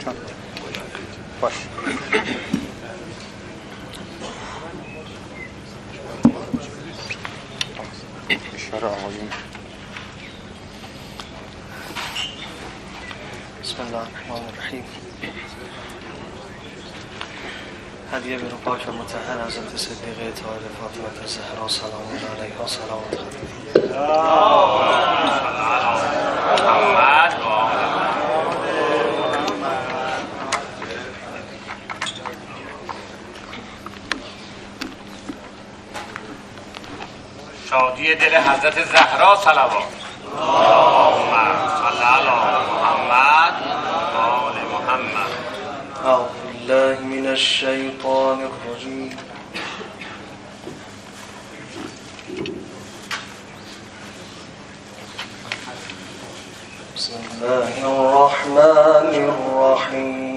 باش. اشاره آقایون. بسم الله الرحمن الرحیم. هدیه به پاک و مطهر حضرت صدیقه طاهره فاطمه الزهرا سلام الله علیها سلامت خدیجه. شادی دل حضرت زهرا صلوات. اللهم صل علی محمد و آل محمد. اعوذ بالله من الشیطان الرجیم. بسم الله الرحمن الرحیم.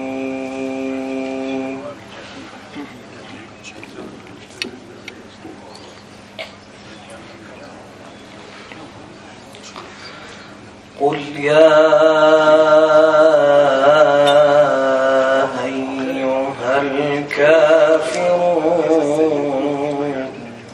قل يا أيها الكافرون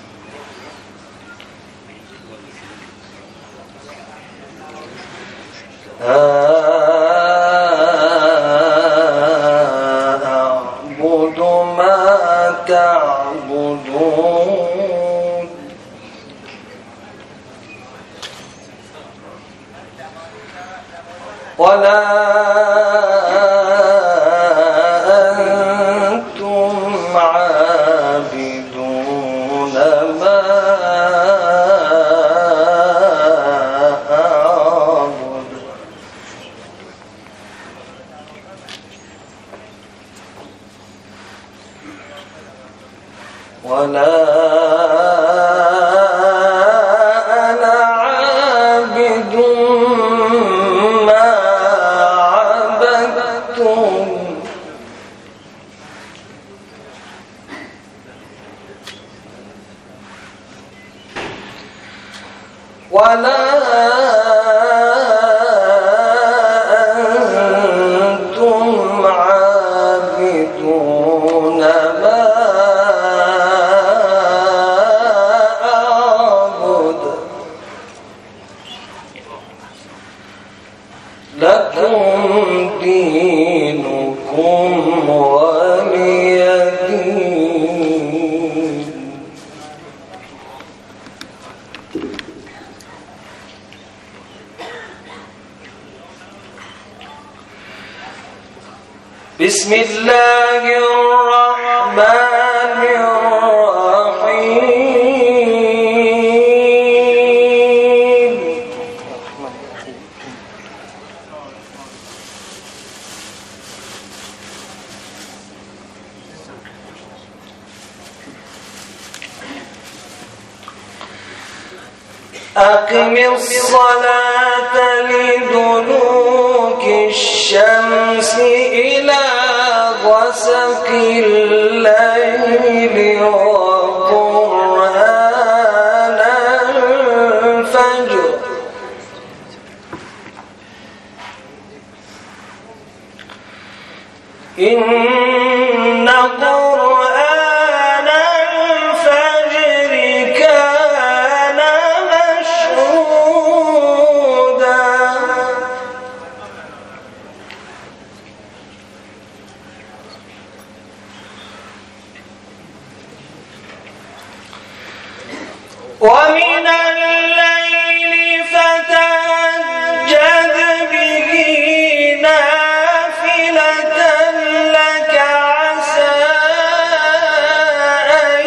أعبد ما تعبدون ولا أنتم عابدون ما أعبد ولا أنا عابد ما عبدتم ولا أنتم عابدون ما أعبد لكم دينكم ولي دين. بسم الله الرحمن الرحيم. أقم الصلاة لدلوك الشمس إلى غسق الليل وقرآن الفجر إن قرآن الفجر كان مشهودا. ومن الليل فتهجد به نافلة لك عسى أن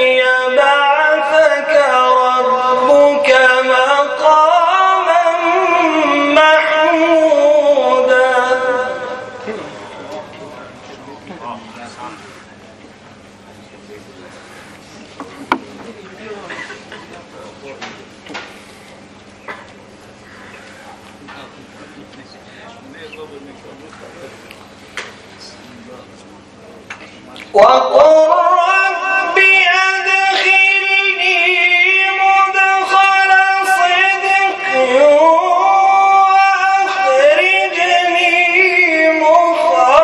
يبعثك ربك مقاما محمودا. وقل رب أدخلني مدخل صدق وأخرجني مخرج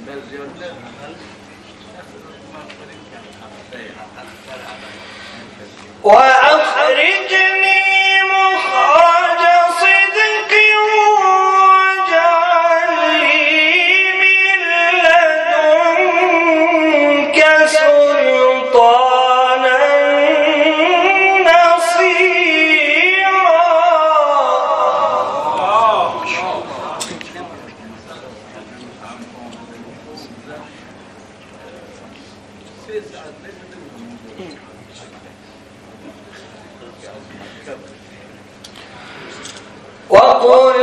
وأخرجني مخرج صدق واجعل لي من لدنك سلطانا نصيرا. وقل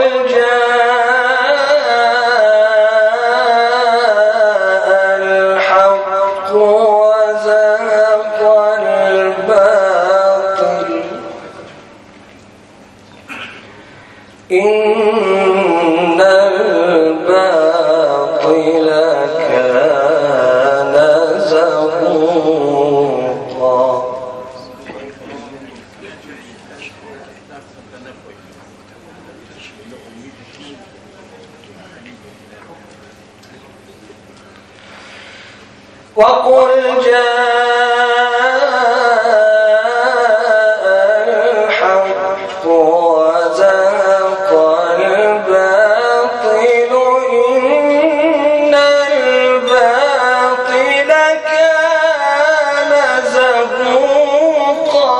جاء الحق وزهق الباطل إن الباطل كان زهوقا. وقل جاء الحق وزهق الباطل إن الباطل كان زهوقا.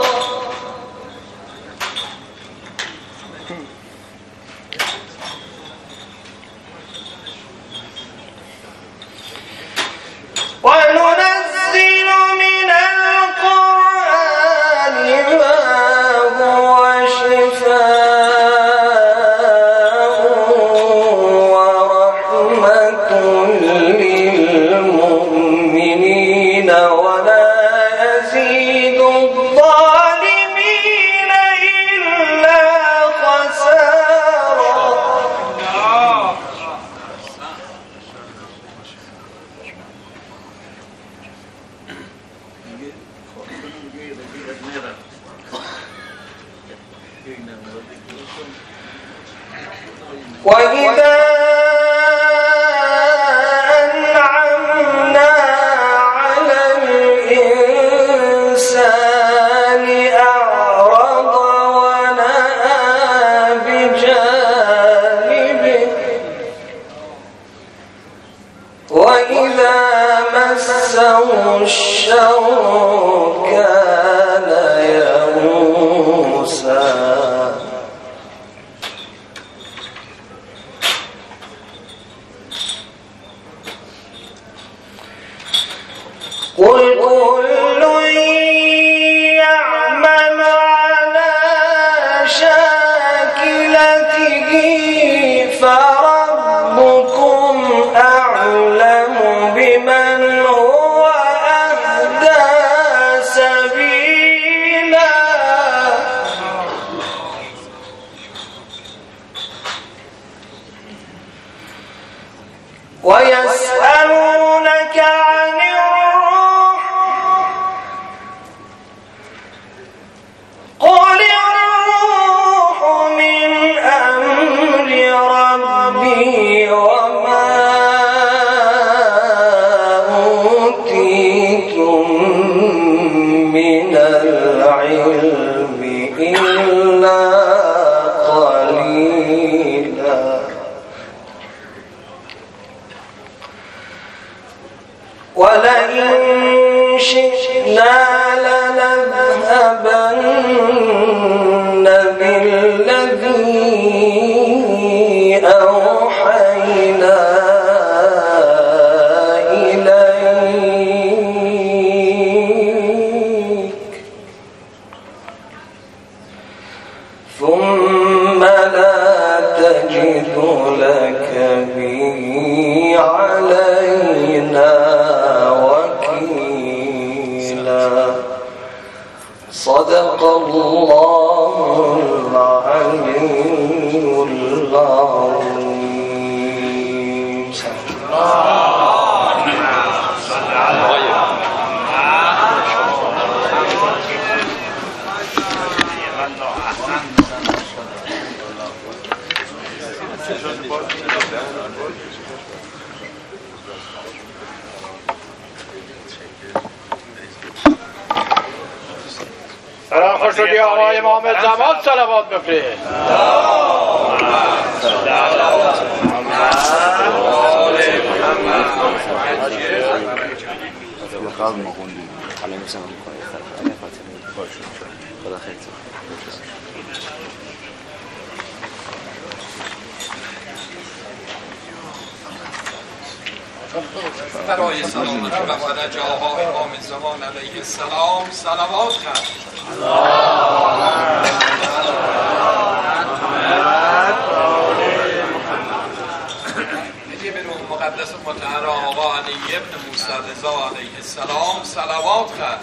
وننزل من القرآن ما هو شفاء ورحمة للمؤمنين ولا يزيد الظالمين إلا خسارا. وإذا أنعمنا على الإنسان أعرض ونأى بجانبه وإذا مسه الشر كان يئوسا. قل كل يعمل على شاكلته فربكم أعلم بمن هو أهدى سبيلا. ويسألونك عن الروح قل الروح من أمر ربي وما أوتيتم من العلم إلا قليلا. ولئن شئنا لنذهبن بالذي أوحينا إليك ثم لا تجد لك به علينا وكيلا. صدق الله العلي العظيم. برای خوش شدی آقای امام زمان صلوات بفرست. قبل ما خوندیم الان مثلا خدا خیلی برای سلامت و نجاها امام زمان علیه السلام صلوات خواند. به روح مقدس مطهر آقا علی ابن موسی رضا علیه السلام صلوات خواند.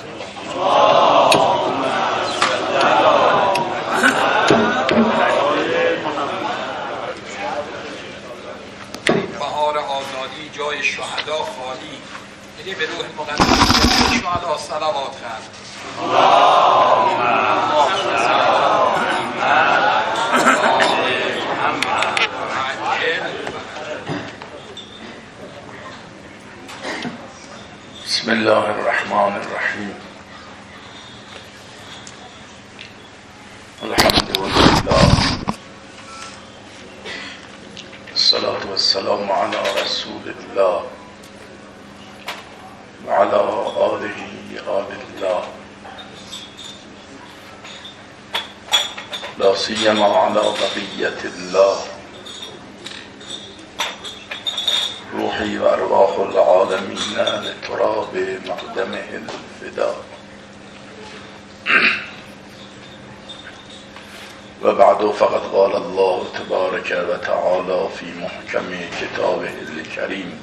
بهار آزادی جای شهدا خالی. یعنی به روح مقدس شهدا صلوات خواند. بسم الله الرحمن الرحیم. الحمد لله الصلاة والسلام على رسول الله وعلى آله آل الله لا سيما على بقية الله روحي وأرواح العالمين لتراب مقدمه الفداء. وبعد فقد قال الله تبارك وتعالى في محكم كتابه الكريم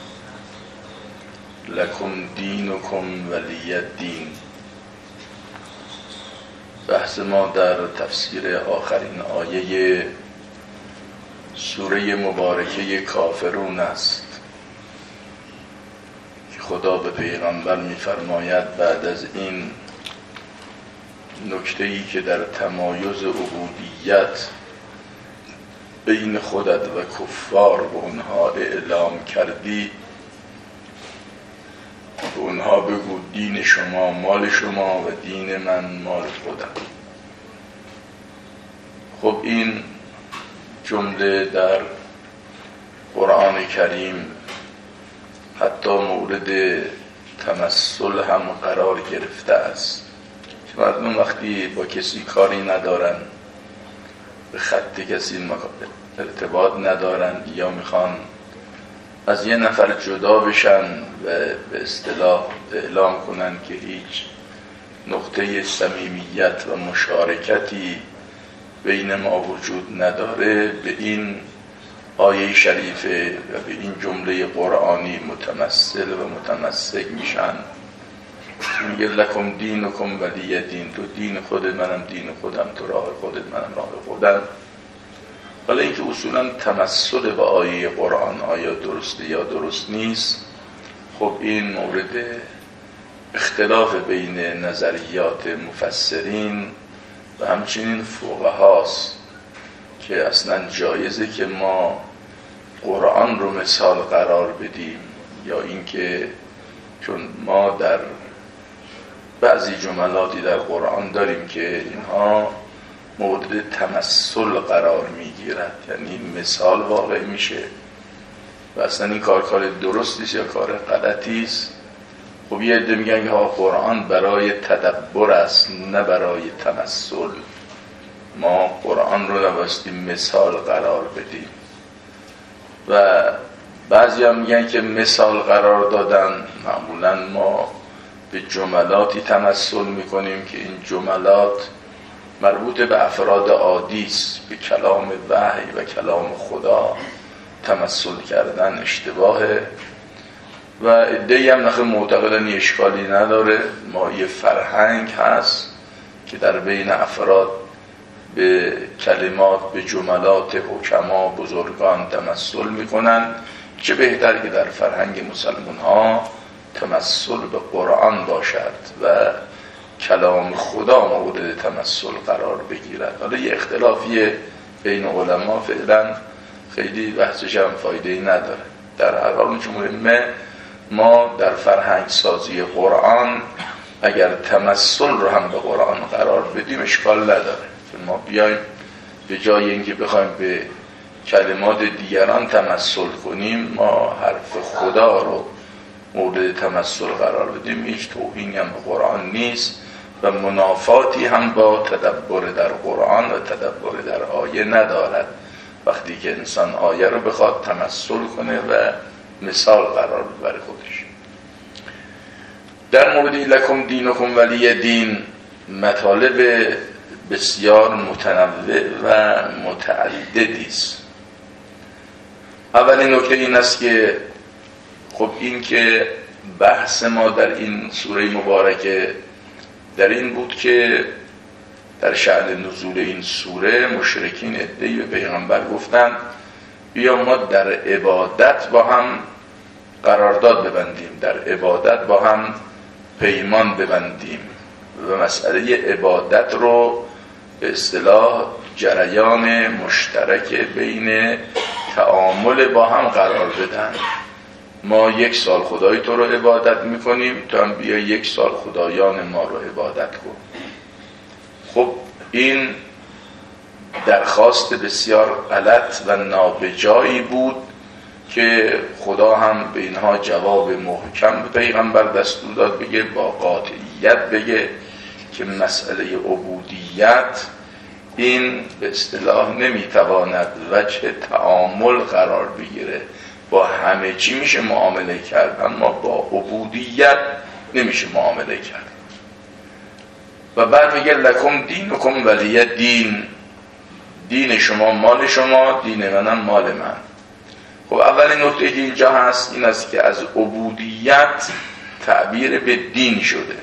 لكم دينكم ولي الدين. بحث ما در تفسیر آخرین آیه سوره مبارکه کافرون است که خدا به پیغمبر می‌فرماید بعد از این نکته‌ای که در تمایز عبودیت بین خودت و کفار به اونها اعلام کردی، به اونها بگو دین شما مال شما و دین من مال خودم. خب این جمله در قرآن کریم حتی مورد تمثل هم قرار گرفته است که مردم وقتی با کسی کاری ندارن، به خط کسی ارتباط ندارن یا میخوان از یه نفر جدا بشن و به اصطلاح اعلام کنن که هیچ نقطه صمیمیت و مشارکتی بین ما وجود نداره، به این آیه شریفه و به این جمله قرآنی متمثل و متمسک میشن. میگه لکم دینکم ولی دین، تو دین خودت منم دین خودم، تو راه خودت منم راه خودم. ولی اینکه اصولا تمثل به آیه قرآن آیا درسته یا درست نیست، خب این مورد اختلاف بین نظریات مفسرین و همچنین فقهاست که اصلا جایزه که ما قرآن رو مثال قرار بدیم یا اینکه چون ما در بعضی جملاتی در قرآن داریم که اینها مورد تمثل قرار میگیرد، یعنی مثال واقع میشه و اصلا این کار درستیست یا کار غلطیست. خب یه عده میگن که قرآن برای تدبر است نه برای تمثل، ما قرآن رو نبایستی مثال قرار بدیم. و بعضی هم میگن که مثال قرار دادن معمولا ما به جملاتی تمثل میکنیم که این جملات مربوط به افراد عادی است، به کلام وحی و کلام خدا تمثل کردن اشتباهه. و عده‌ای هم نخیر معتقدن اشکالی نداره، ما یه فرهنگ هست که در بین افراد به کلمات، به جملات حکما بزرگان تمثل میکنن، چه بهتر که در فرهنگ مسلمان ها تمثل به قرآن باشد و کلام خدا مورد تمثل قرار بگیرد. حالا یه اختلافیه بین علما، فعلا خیلی بحثش هم فایده‌ای نداره. در هر حال چون مهمه ما در فرهنگ سازی قرآن اگر تمثل رو هم به قرآن قرار بدیم اشکال نداره. ما بیایم به جای اینکه بخوایم به کلمات دیگران تمثل کنیم، ما حرف خدا رو مورد تمثل قرار بدیم، هیچ توهینی هم به قرآن نیست و منافاتی هم با تدبر در قرآن و تدبر در آیه ندارد. وقتی که انسان آیه رو بخواد تمثل کنه و مثال قرار ببره خودش. در مورد لکم دینکم ولی دین مطالب بسیار متنوع و متعددی است. اولین نکته این است که خب این که بحث ما در این سوره مبارکه در این بود که در شأن نزول این سوره مشرکین عده‌ای به پیغمبر گفتن بیا ما در عبادت با هم قرارداد ببندیم، در عبادت با هم پیمان ببندیم و مسئله عبادت رو به اصطلاح جریان مشترک بین تعامل با هم قرار بدن. ما 1 سال خدای تو رو عبادت میکنیم، تو هم بیا 1 سال خدایان ما رو عبادت کن. خب این درخواست بسیار غلط و نابجایی بود که خدا هم به اینها جواب محکم به پیغمبر دستور داد، بگه با قاطعیت بگه که مسئله عبودیت این به اصطلاح نمیتواند وجه تعامل قرار بگیره. با همه چی میشه معامله کرد اما با عبودیت نمیشه معامله کرد. و بعد میگه لکم دینکم ولی دین، دین شما مال شما، دین منم مال من. خب اولین نکته که اینجا هست این است که از عبودیت تعبیر به دین شده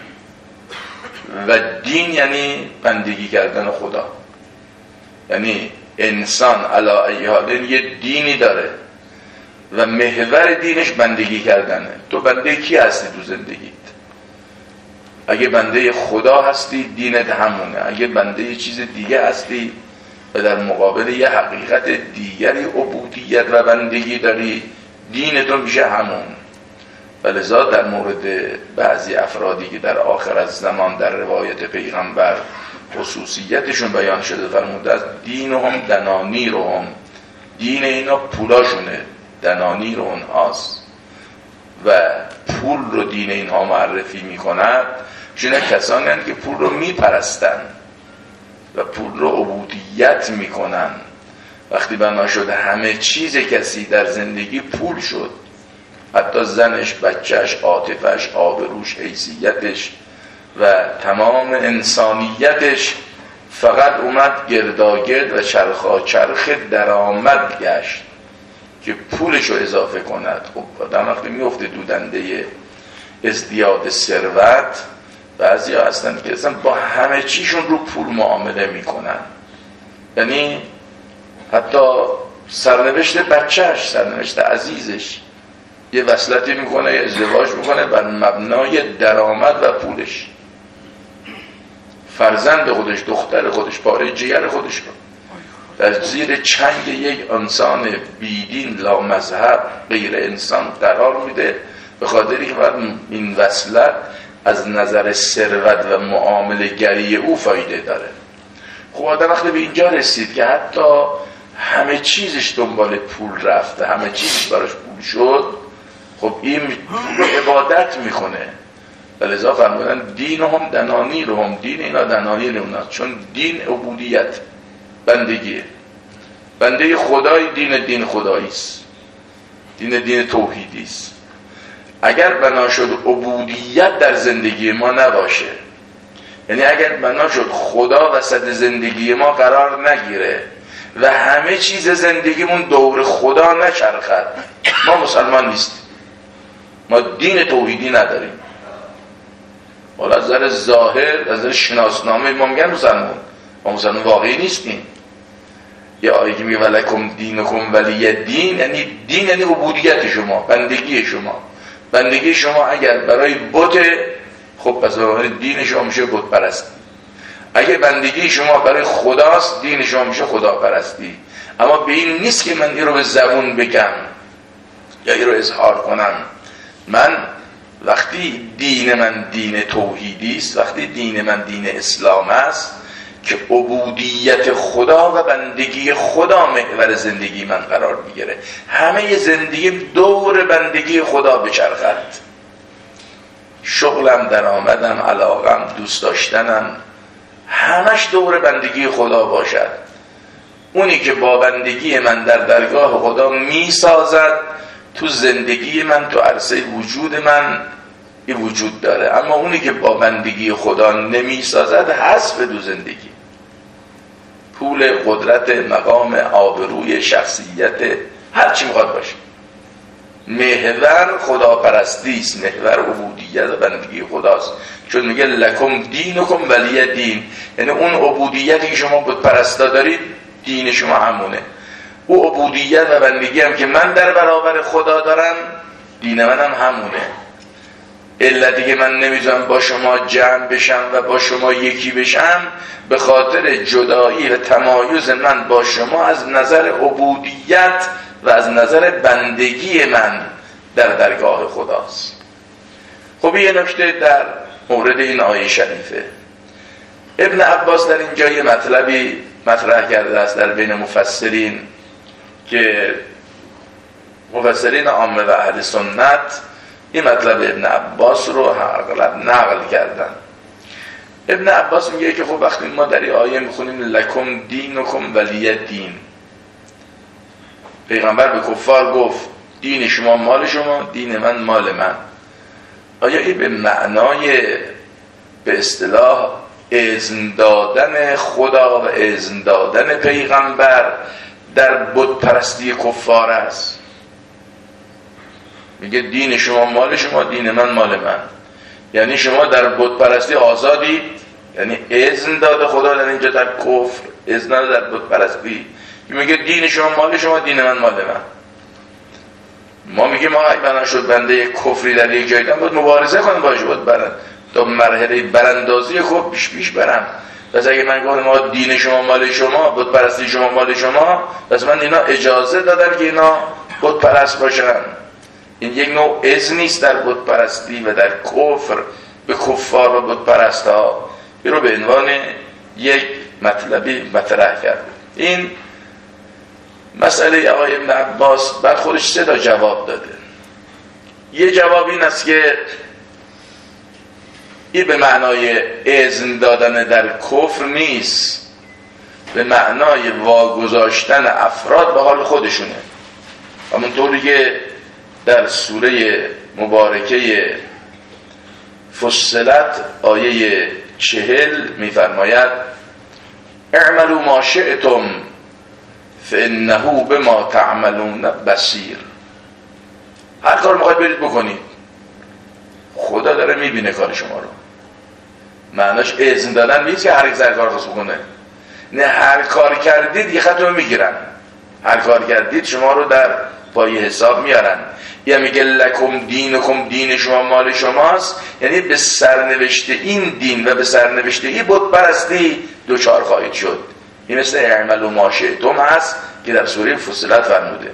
و دین یعنی بندگی کردن خدا. یعنی انسان علی ای حال یه دینی داره و محور دینش بندگی کردنه. تو بنده کی هستی تو زندگیت؟ اگه بنده خدا هستی دینت همونه، اگه بنده یه چیز دیگه هستی و در مقابل یه حقیقت دیگری عبودیت و بندگی داری دینتون میشه همون. ولذا در مورد بعضی افرادی که در آخر از زمان در روایت پیغمبر خصوصیتشون بیان شده فرموده از دینهم دنانیرهم، دین اینا پولاشونه، دنانیرهم هاست و پول رو دین اینها معرفی میکنند چون کسانی هستند که پول رو میپرستن و پول رو عبودیت میکنن. وقتی بنا شد همه چیز کسی در زندگی پول شد، حتی زنش، بچهش، عاطفش، آبروش، حیثیتش و تمام انسانیتش فقط اومد گرداگرد و چرخ درآمد گشت که پولش رو اضافه کند. خب آدم وقتی میفته دودنده ازدیاد ثروت، بعضی ها هستن که اصلا با همه چیشون رو پول معامله میکنن. یعنی حتی سرنوشت بچهش، سرنوشت عزیزش یه وصلتی میکنه، یه ازدواج میکنه بر مبنای درآمد و پولش. فرزند خودش، دختر خودش، پاره جگر خودش رو در زیر چنگ یک انسان بیدین لا مذهب غیر انسان قرار میده به خاطری که این وصلت از نظر ثروت و معامله گری او فایده داره. خب آدم وقتی به اینجا رسید که حتی همه چیزش دنبال پول رفته، همه چیزش براش پول شد، خب این رو عبادت میکنه. ولذا فرمودن دینهم دنانیرهم، دین اینا دنانیر اوناست، چون دین عبودیت، بندگیه. بنده خدای دین خداییست، دین توحیدیست. اگر بنا شد عبودیت در زندگی ما نباشه، یعنی اگر بنا شد خدا وسط زندگی ما قرار نگیره و همه چیز زندگیمون دور خدا نچرخد، ما مسلمان نیستیم، ما دین توحیدی نداریم. حالا از نظر ظاهر، از نظر شناسنامه ما میگن مسلمان، ما مسلمان واقعی نیستیم. یه آیه که میگه ولکم دینکم ولی دین، یعنی دین یعنی عبودیت شما، بندگی شما. بندگی شما اگر برای بت، خب پس دین شما میشه بت پرستی. اگه بندگی شما برای خداست، دین شما میشه خدا پرستی. اما به این نیست که من این رو به زبون بگم یا این رو اظهار کنم. من وقتی دین من دین توحیدی است، وقتی دین من دین اسلام است که عبودیت خدا و بندگی خدا محور زندگی من قرار میگیره، همه زندگی دور بندگی خدا بچرخد، شغلم، درآمدم، علاقم، دوست داشتنم، همش دور بندگی خدا باشد. اونی که با بندگی من در درگاه خدا میسازد تو زندگی من، تو عرصه وجود من این وجود داره. اما اونی که با بندگی خدا نمیسازد حذف دو زندگی، پول، قدرت، مقام، آبروی، شخصیت، هر چی میخواد باشه، محور خداپرستی است، محور عبودیت و بندگی خداست. چون میگه لکم دینکم ولی دین، یعنی اون عبودیتی که شما بت پرستا دارید دین شما همونه. او عبودیت و بندگی هم که من در برابر خدا دارم دین منم همونه. علتی که من نمیتونم با شما جمع بشم و با شما یکی بشم به خاطر جدایی و تمایز من با شما از نظر عبودیت و از نظر بندگی من در درگاه خداست. خب یه نکته در مورد این آیه شریفه، ابن عباس در اینجا یه مطلبی مطرح کرده است در بین مفسرین که مفسرین عامه و اهل سنت این مطلب ابن عباس رو اغلب نقل کردن. ابن عباس میگه که خب وقتی ما در این آیه میخونیم لکم دینکم ولی دین، پیغمبر به کفار گفت دین شما مال شما، دین من مال من. آیا این به معنای به اصطلاح اذن دادن خدا و اذن دادن پیغمبر در بت پرستی کفار است؟ میگه دین شما مال شما، دین من مال من، یعنی شما در بت پرستی آزادی، یعنی اذن داده خدا در اینجا در کفر، اذن داده در بت پرستی. میگه دین شما مال شما، دین من مال من. ما میگیم ما اگه بنا شد بنده کفری در یک جایی باید مبارزه کنم باشه، باید برن تا مرحله براندازی خوب پیش برم. پس اگه من گفتم ما دین شما مال شما، بت پرستی شما مال شما، پس من اینا اجازه دادم که اینا بت پرست باشن. این یک نوع اذن است در بت پرستی و در کفر به کفار و بت پرست ها. این رو به عنوان یک مطلبی مطرح کرد. این مسئله آقای ابن عباس بعد خودش 3 تا جواب داده. یه جواب این است که این به معنای اذن دادن در کفر نیست، به معنای واگذاشتن افراد به حال خودشونه. همونطوری که در سوره مبارکه فصلت آیه 40 می‌فرماید اعملوا ما شئتم فانه بما تعملون بصیر. هر کار میخواید برید بکنید، خدا داره میبینه کار شما رو. معناش اذن دادن نیست که هر یک سر کار خواست بکنه، نه هر کار کردید یه خطو میگیرن، هر کار کردید شما رو در پای حساب میارن. یا میگه لکم دینکم، دین شما مال شماست، یعنی به سرنوشت این دین و به سرنوشت این بت پرستی دوچار خواهید شد. این مثل اعملوا ما شئتم هست که در سوره فصلت فرموده.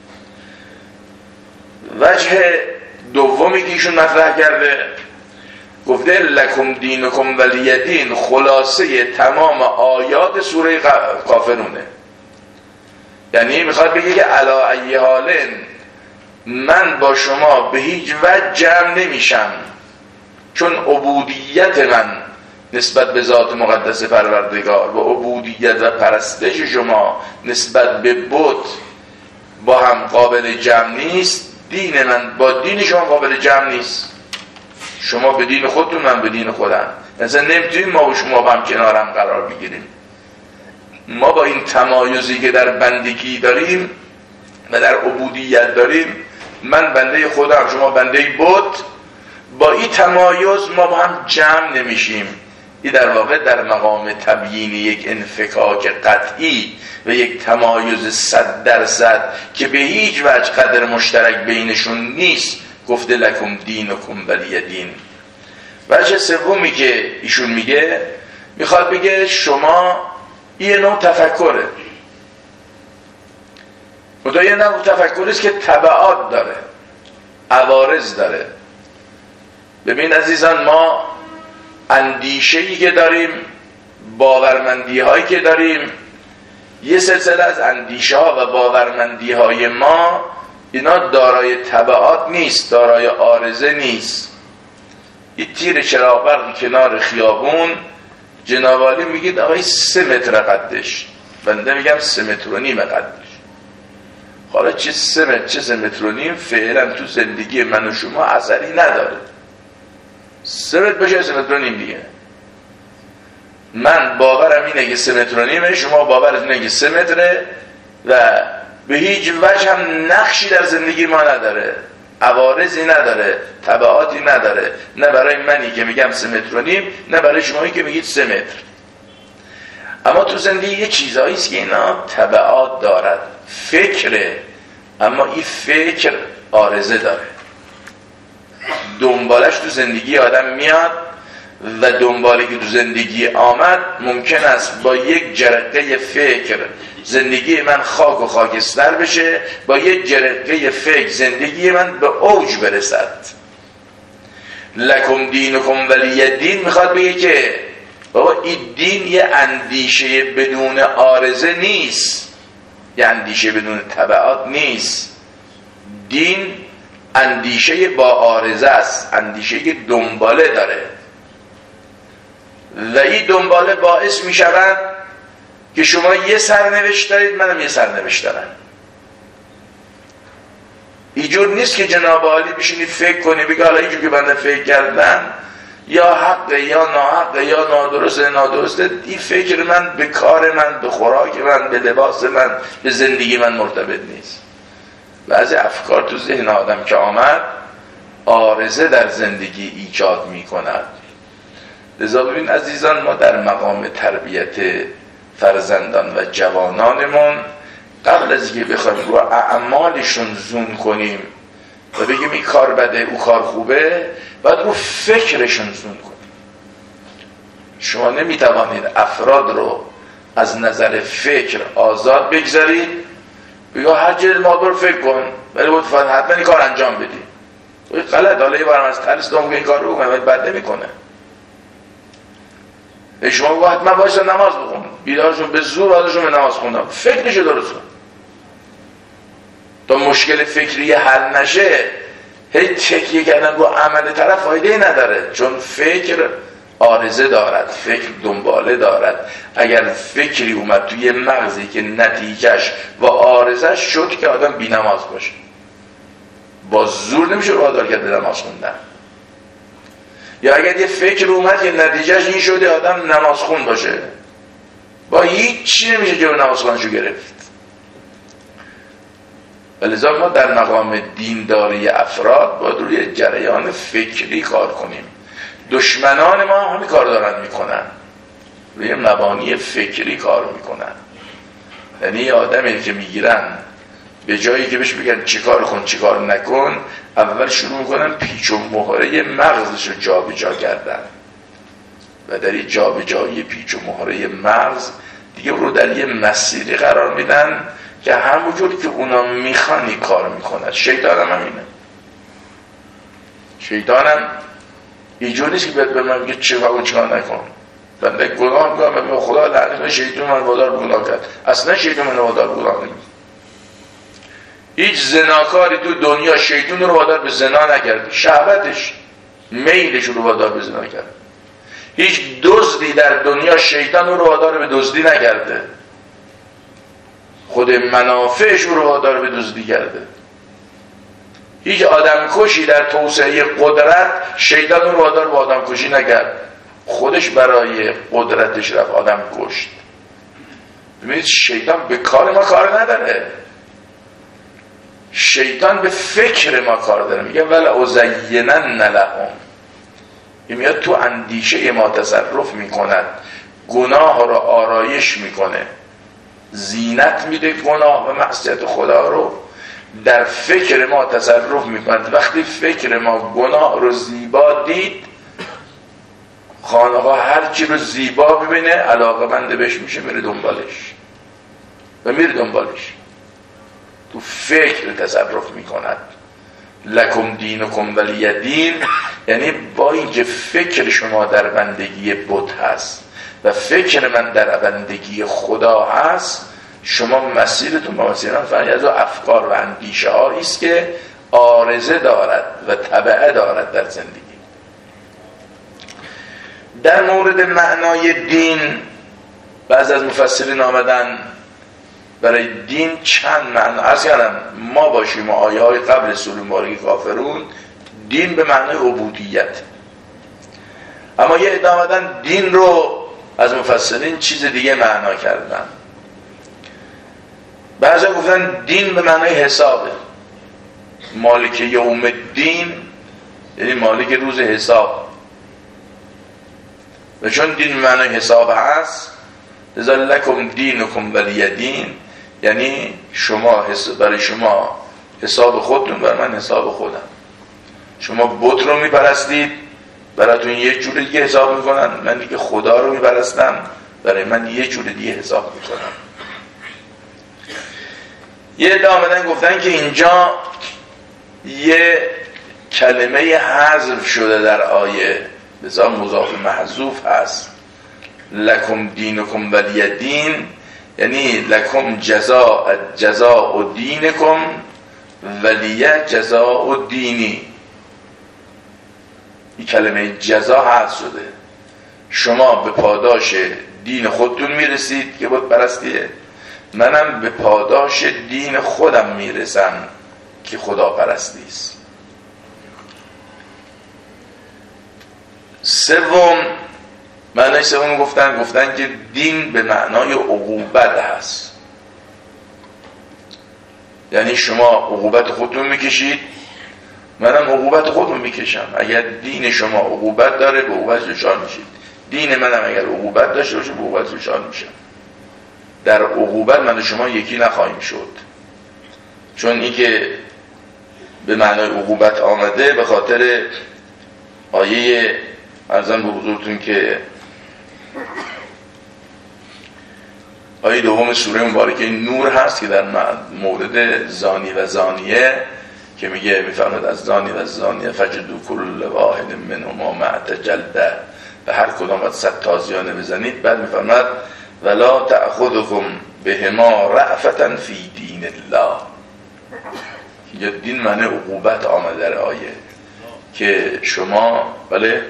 وجه دومی که ایشون مطرح کرده گفته لکم دینکم ولی دین خلاصه تمام آیات سوره کافرونه. یعنی میخواد بگه که علا ای حالن من با شما به هیچ وجه جمع نمیشم، چون عبودیت من نسبت به ذات مقدس پروردگار و عبودیت و پرستش شما نسبت به بت با هم قابل جمع نیست. دین من با دین شما قابل جمع نیست. شما به دین خودتون، من به دین خودم. مثلا نمیتونیم ما و شما با هم کنارم قرار بگیریم. ما با این تمایزی که در بندگی داریم و در عبودیت داریم، من بنده خودم، شما بنده بت، با این تمایز ما با هم جمع نمیشیم. این در واقع در مقام تبیین یک انفکاک قطعی و یک تمایز 100% که به هیچ وجه قدر مشترک بینشون نیست گفته لکم دینکم ولی دین. وجه سومی که ایشون میگه، میخواد بگه شما یه نوع تفکره، خدا یه نوع تفکری است که تبعات داره، عوارض داره. ببین عزیزان، ما اندیشه‌ای که داریم، باورمندی هایی که داریم، یه سلسله از اندیشه ها و باورمندی های ما اینا دارای تبعات نیست، دارای عارضه نیست. یه تیر چراغ برقی کنار خیابون، جناب عالی میگید آقای 3 متر قدش، بنده میگم 3 متر و نیم قدش. حالا چه 3 متر چه 3 متر و نیم فعلا تو زندگی من و شما اثری نداره. 3 متر باشه 3 متر و نیم دیگه. من باورم اینه که 3 متر و نیمه، شما باورت اینه که 3 متره و به هیچ وجه هم نقشی در زندگی ما نداره، عوارضی نداره، تبعاتی نداره، نه برای منی که میگم 3 متر و نیم، نه برای شمایی که میگید 3 متر. اما تو زندگی یه چیزهایی است که اینا تبعات دارد. فکره، اما این فکر عارضه داره، دنبالش تو زندگی آدم میاد و دنبالی که تو زندگی آمد ممکن است با یک جرقه فکر زندگی من خاک و خاکستر بشه، با یک جرقه فکر زندگی من به اوج برسد. لکم دینکم ولی دین میخواد بگه که بابا این دین یه اندیشه بدون عارضه نیست، یه اندیشه بدون تبعات نیست. دین اندیشه با عارضه است، اندیشه که دنباله داره و این دنباله باعث می شود که شما یه سرنوشت دارید، منم یه سرنوشت دارم. اینجور نیست که جناب عالی بشینی فکر کنی بگه حالا اینجور که بنده فکر کردم یا حقه یا ناحقه یا نادرسته، این فکر من به کار من، به خوراک من، به لباس من، به زندگی من مرتبط نیست. بعضی افکار تو ذهن آدم که آمد عارضه در زندگی ایجاد می کند. لذا ببین عزیزان، ما در مقام تربیت فرزندان و جوانانمون قبل از اینکه بخوایم رو اعمالشون زوم کنیم و بگیم این کار بده او کار خوبه، باید رو فکرشون زوم کنیم. شما نمیتوانید افراد رو از نظر فکر آزاد بگذارید بگو هر جلد ما برو فکر کن ولی بود حتما این کار انجام بدی. غلط. حالا یه بارم از ترس دوم که این کار رو بکنه ولی بد نمیکنه. شما بگو حتما باشن نماز بخون، بیدارشون به زور بازشون به نماز خوندم، فکرشو درست کن تا مشکل فکری حل نشه. هی تکیه کردن رو عمل طرف فایده نداره، چون فکر عارضه دارد، فکر دنباله دارد. اگر فکری اومد توی مغزی که نتیجهش و عارضهش شد که آدم بی نماز باشه، با زور نمیشه رو وادار کرد به نماز خوندن. یا اگر یه فکر اومد که نتیجهش این شده آدم نماز خون باشه، با هیچ چی نمیشه جلو نماز خوندنشو گرفت. ولذا ما در مقام دینداری افراد باید روی جریان فکری کار کنیم. دشمنان ما همین کار دارن میکنن، روی مبانی فکری کار میکنن. یعنی یه آدمی که میگیرن به جایی که بهش بگن چی کار کن چی کار نکن، اول شروع میکنن پیچ و مهره مغزش رو جا به جا کردن و در این جا به جایی پیچ و مهره مغز دیگه رو در یه مسیری قرار میدن که همونجور که اونا میخوانی کار میکنن. شیطان هم همینه. شیطان هم اینجور نیست که به من بگه چه کار چیکار نکن، بنده گناه میکنم و خدا لعنت شیطان من وادار گناه کرد. اصلا شیطان من وادار گناه نمیکنه. هیچ زناکاری تو دنیا شیطان رو وادار به زنا نکرد، شهوتش میلش رو وادار به زنا کرد. هیچ دزدی در دنیا شیطان رو وادار به دزدی نکرده، خود منافعش رو وادار به دزدی کرده. هیچ آدم کشی در توسعه قدرت شیطان رو وادار به آدم کشی نکرد، خودش برای قدرتش رفت آدم کشت. ببینید شیطان به کار ما کار نداره، شیطان به فکر ما کار داره. میگه ولا ازینن لهم، این میاد تو اندیشه ما تصرف میکند، گناه رو آرایش میکنه، زینت میده گناه و معصیت خدا رو در فکر ما تصرف میکند. وقتی فکر ما گناه رو زیبا دید، خانقاه هر چی رو زیبا ببینه علاقه‌مند بهش میشه، میره دنبالش و میره دنبالش. تو فکر تصرف میکند. لکم دینکم ولی دین، یعنی با اینکه فکر شما در بندگی بت هست و فکر من در بندگی خدا هست، شما مسیرتون با مسیر من فقط از افکار و اندیشه هایی است که عارضه دارد و تبعه دارد در زندگی. در مورد معنای دین بعض از مفسرین آمدن برای دین چند معنا عرض کردم، ما باشیم و آیه های قبل سوره مبارکه کافرون دین به معنای عبودیت، اما یه عده آمدن دین رو از مفسرین چیز دیگه معنا کردن. بعضا گفتن دین به معنای حسابه، مالک یوم الدین یعنی مالک روز حساب، و چون دین به معنای حساب هست لذا لکم دینکم ولی دین، یعنی شما برای شما حساب خودتون، برای من حساب خودم. شما بت رو میپرستید، براتون یه جور دیگه حساب میکنن، من دیگه خدا رو میپرستم، برای من یه جور دیگه حساب میکنم. یه عده آمدن گفتن که اینجا یه کلمه حذف شده در آیه، بذار مضاف محذوف هست، لکم دینکم ولی دین، یعنی لکم جزاء دینکم ولی جزاء دینی. این کلمه جزا حذف شده، شما به پاداش دین خودتون میرسید که بت پرستیه، منم به پاداش دین خودم میرسم که خدا پرستی است. سوم، معنای سوم گفتن که دین به معنای عقوبت هست، یعنی شما عقوبت خودتون میکشید، منم عقوبت خودم میکشم. اگر دین شما عقوبت داره به عقوبت دچار میشید، دین منم اگر عقوبت داشته باشه به عقوبت دچار میشم. در عقوبت من و شما یکی نخواهیم شد، چون این که به معنای عقوبت آمده به خاطر آیه ارزم به حضورتون که آیه دوم سوره مبارکه نور هست که در مورد زانی و زانیه که میفرماد از زانی و زانیه فجلدوا کل واحد منهما مئة جلده، به هر کدام باید 100 تازیانه بزنید. بعد میفرماد ولا تأخذكم بهما رأفة فی دین الله. یا دین معنی عقوبت آمده در آیه که شما بله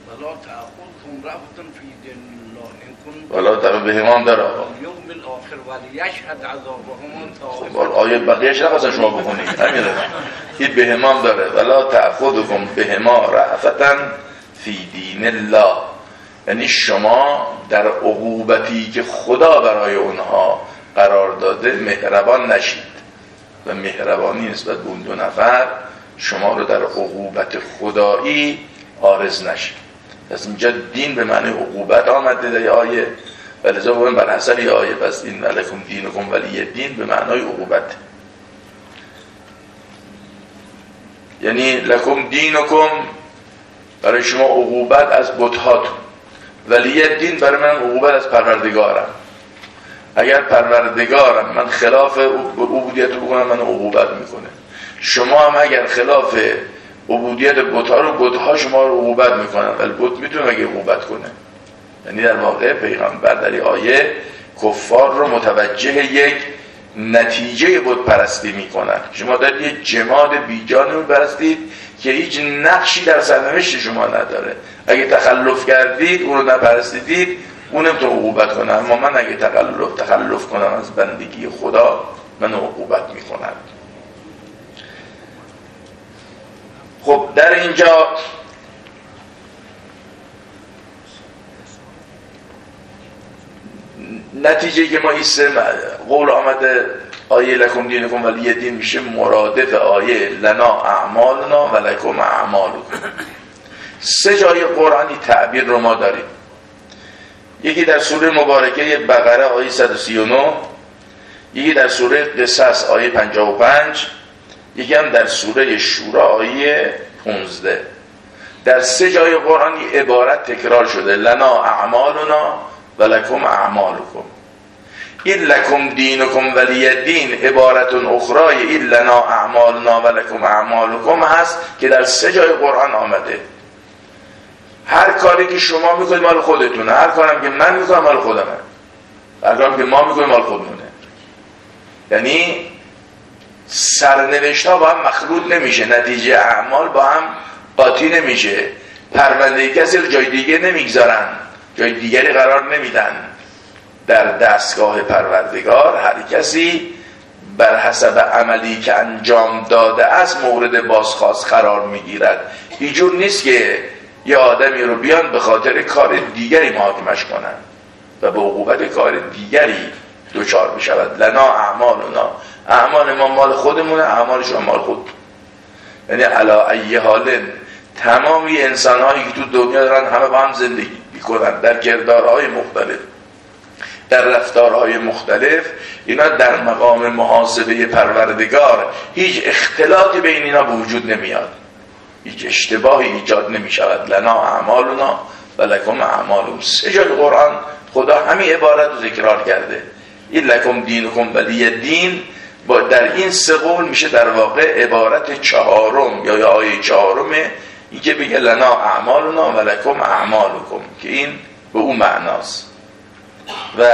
ولا تأخذكم بهما هم در آقا آیه بقیهش نخواستن شما بخونید، همینه این بهما هم داره ولا تأخذكم بهما رأفة فی دین الله، یعنی شما در عقوبتی که خدا برای اونها قرار داده مهربان نشید و مهربانی نسبت به اون 2 نفر شما رو در عقوبت خدایی عارض نشید. از اینجا دین به معنی عقوبت آمده در آیه، ولذا بگم بر حسب این آیه پس این لکم دینکم ولی دین به معنای عقوبت، یعنی لکم دینکم برای شما عقوبت از بت‌هاتون، ولی دین برای من عقوبت از پروردگارم. اگر پروردگارم من خلاف عبودیت رو بکنم من عقوبت میکنه، شما هم اگر خلاف عبودیت بت‌ها رو بت‌ها شما رو عقوبت میکنن، ولی بت میتونه مگه عقوبت کنه؟ یعنی در واقع پیغمبر در این آیه کفار رو متوجه یک نتیجه بت پرستی میکنن. شما دارید یک جماد بیجان رو پرستید که هیچ نقشی در سرنوشت شما نداره، اگه تخلف کردید اون رو نپرستیدید اونم تو عقوبت کنه، اما من اگه تخلف کنم از بندگی خدا من عقوبت میکنم. خب در اینجا نتیجه که ما ایسته قول آمده آیه لکم دینکم ولی دین میشه مرادف آیه لنا اعمالنا و لکم اعمالکم. 3 جای قرآنی تعبیر رو ما داریم، یکی در سوره مبارکه بقره آیه 139، یکی در سوره قصص آیه 55، یکی هم در سوره شورا آیه 15. در 3 جای قرآنی عبارت تکرار شده لنا اعمالنا و لکم اعمالکم. این لکم دینکم ولی دین عبارت اخرای این لنا اعمالنا و لکم اعمالکم هست که در 3 جای قرآن آمده. هر کاری که شما میکنید مال خودتونه، هر کارم که من میکنم مال خودمه، هر کارم که ما میکنیم مال خودمونه. یعنی سرنوشت ها با هم مخلوط نمیشه، نتیجه اعمال با هم قاطی نمیشه، پرونده کسی رو جای دیگه نمیگذارن، جای دیگری قرار نمیدن. در دستگاه پروردگار هر کسی بر حسب عملی که انجام داده است مورد بازخواست قرار میگیرد. اینجور نیست که یه آدمی رو بیان به خاطر کار دیگری محاکمش کنن و به عقوبت کار دیگری دچار بشود. لنا اعمالنا، اعمال ما مال خودمونه، اعمال شما مال خود. یعنی علا ای حال تمامی انسان‌هایی که تو دنیا دارن همه با هم زندگی میکنن در کردارهای مختلف، در رفتارهای مختلف، اینا در مقام محاسبه پروردگار هیچ اختلاطی بین اینا به وجود نمیاد، هیچ اشتباهی ایجاد نمی شود. لنا اعمالنا و لکم اعمالکم. 3 جای قرآن خدا همین عبارت رو تکرار کرده. این لکم دینکم ولی دین در این 3 قول میشه در واقع عبارت 4م یا آیه 4م، این که بگه لنا اعمالنا و لکم اعمالکم، که این به اون معناست. و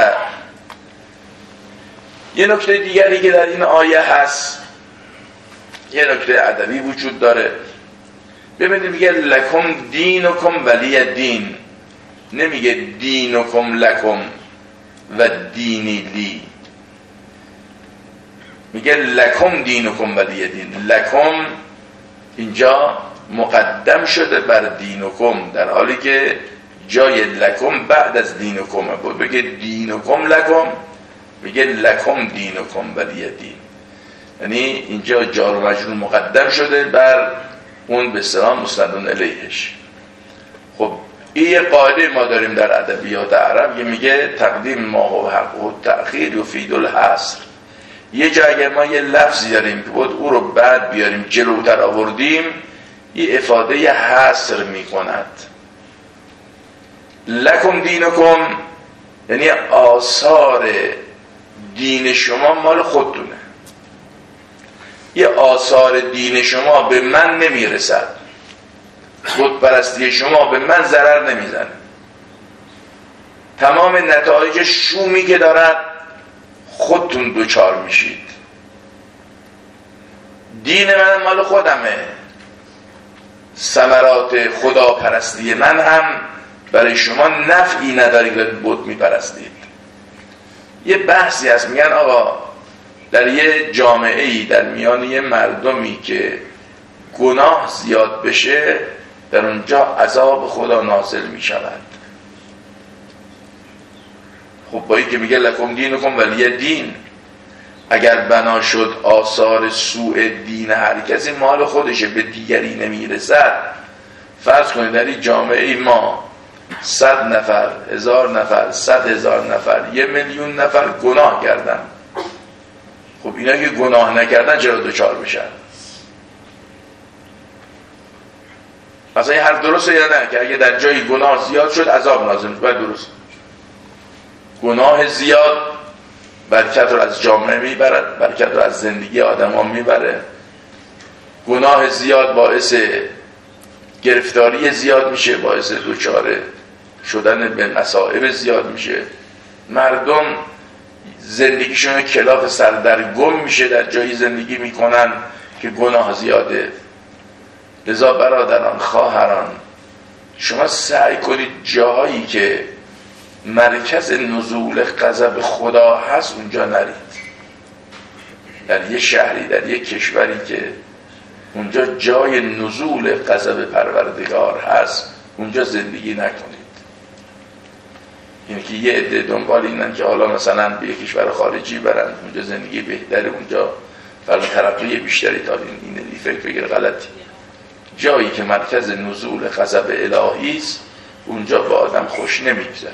یه نکته دیگری که در این آیه هست، یه نکته ادبی وجود داره. ببینید میگه لکم دینکم ولی دین، نمیگه دینکم لکم و دینی لی، میگه لکم دینکم ولی دین. لکم اینجا مقدم شده بر دینکم، در حالی که جای لکم بعد از دینکم بود. بگه دینکم لکم، میگه لکم دینکم ولی دین. یعنی اینجا جار و مجرور مقدم شده بر اون به اصطلاح مسند الیهش. خب این یه قاعده ما داریم در ادبیات عرب که میگه تقدیم ما و حق و تأخیر یفید الحصر. یه جا اگر ما یه لفظی داریم که بود او رو بعد بیاریم جلوتر آوردیم، این افاده یه حصر میکند. لکم دینکم یعنی آثار دین شما مال خودتونه، یه آثار دین شما به من نمیرسد، بتپرستی شما به من ضرر نمیزنه، تمام نتایج شومی که دارد خودتون دوچار میشید. دین من مال خودمه، ثمرات خداپرستی من هم برای شما نفعی نداری که بت میپرستید. یه بحثی هست، میگن آقا در یه جامعه‌ای، در میان یه مردمی که گناه زیاد بشه، در اونجا عذاب خدا نازل می شود. خب با این که میگه لکم دینکم ولی دین، اگر بنا شد آثار سوء دین هر کسی مال خودشه به دیگری نمیرسد، فرض کنید در این جامعه ما 100 نفر، 1000 نفر، 100,000 نفر، 1,000,000 نفر گناه کردن. خب اینا که گناه نکردن چرا دوچار بشن؟ مثلا این حرف درسته یا نه که اگه در جایی گناه زیاد شد عذاب نازل میشه؟ باید درست. گناه زیاد برکت رو از جامعه میبرد، برکت رو از زندگی آدم ها میبره. گناه زیاد باعث گرفتاری زیاد میشه، باعث دوچاره شدن به مصائب زیاد میشه. مردم زندگیشون کلاف سردرگم میشه در جایی زندگی میکنن که گناه زیاده. لذا برادران، خواهران، شما سعی کنید جاهایی که مرکز نزول غضب خدا هست اونجا نرید. در یه شهری، در یه کشوری که اونجا جای نزول غضب پروردگار هست، اونجا زندگی نکنید. یعنی که یه عده دنبال اینن که حالا مثلا به یک کشور خارجی برن، اونجا زندگی بهتره، اونجا فلان ترقی بیشتری تا این فکر بگیر غلطی. جایی که مرکز نزول غضب الهی است اونجا با آدم خوش نمیگذره،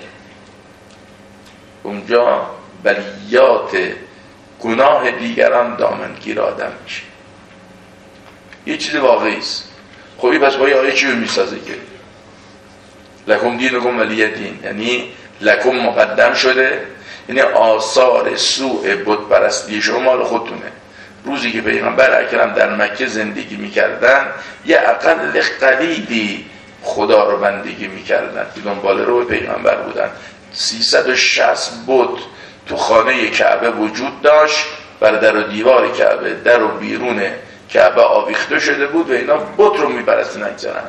اونجا بلیات گناه دیگران دامنگیر آدم میشه. یه چیز واقعی است. خب پس با یه آیه چی رو میسازه که لکم دینکم ولی دین، یعنی لکم مقدم شده، یعنی آثار سوء بت پرستی شما مال خودتونه. روزی که پیغمبر اکرم در مکه زندگی میکردن یه اقل قلیلی خدا رو بندگی میکردن که دنبال رو پیغمبر بودن. 360 بت تو خانه کعبه وجود داشت، بر در و دیوار کعبه، در و بیرون کعبه آویخته شده بود و اینا بت رو میپرستن اکثرا.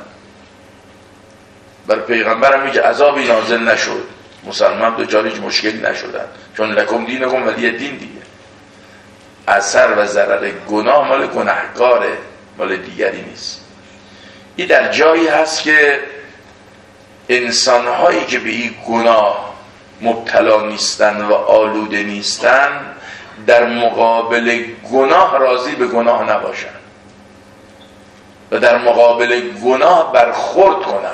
بر پیغمبر هم هیچ عذابی نازل نشد، مسلمان دوچار هیچ مشکلی نشدن، چون لکم دینکم ولی دین دیگه. اثر و ضرر گناه مال گناهکاره، مال دیگری نیست. این در جایی هست که انسانهایی که به این گناه مبتلا نیستن و آلوده نیستن در مقابل گناه راضی به گناه نباشن و در مقابل گناه برخورد کنن.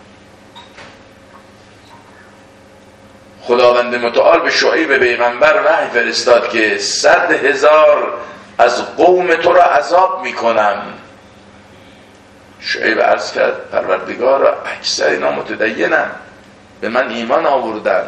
خداوند متعال به شعیب پیغمبر وحی فرستاد که 100,000 از قوم تو را عذاب میکنم. شعیب عرض کرد پروردگار، اکثر اینا متدینن، به من ایمان آوردن،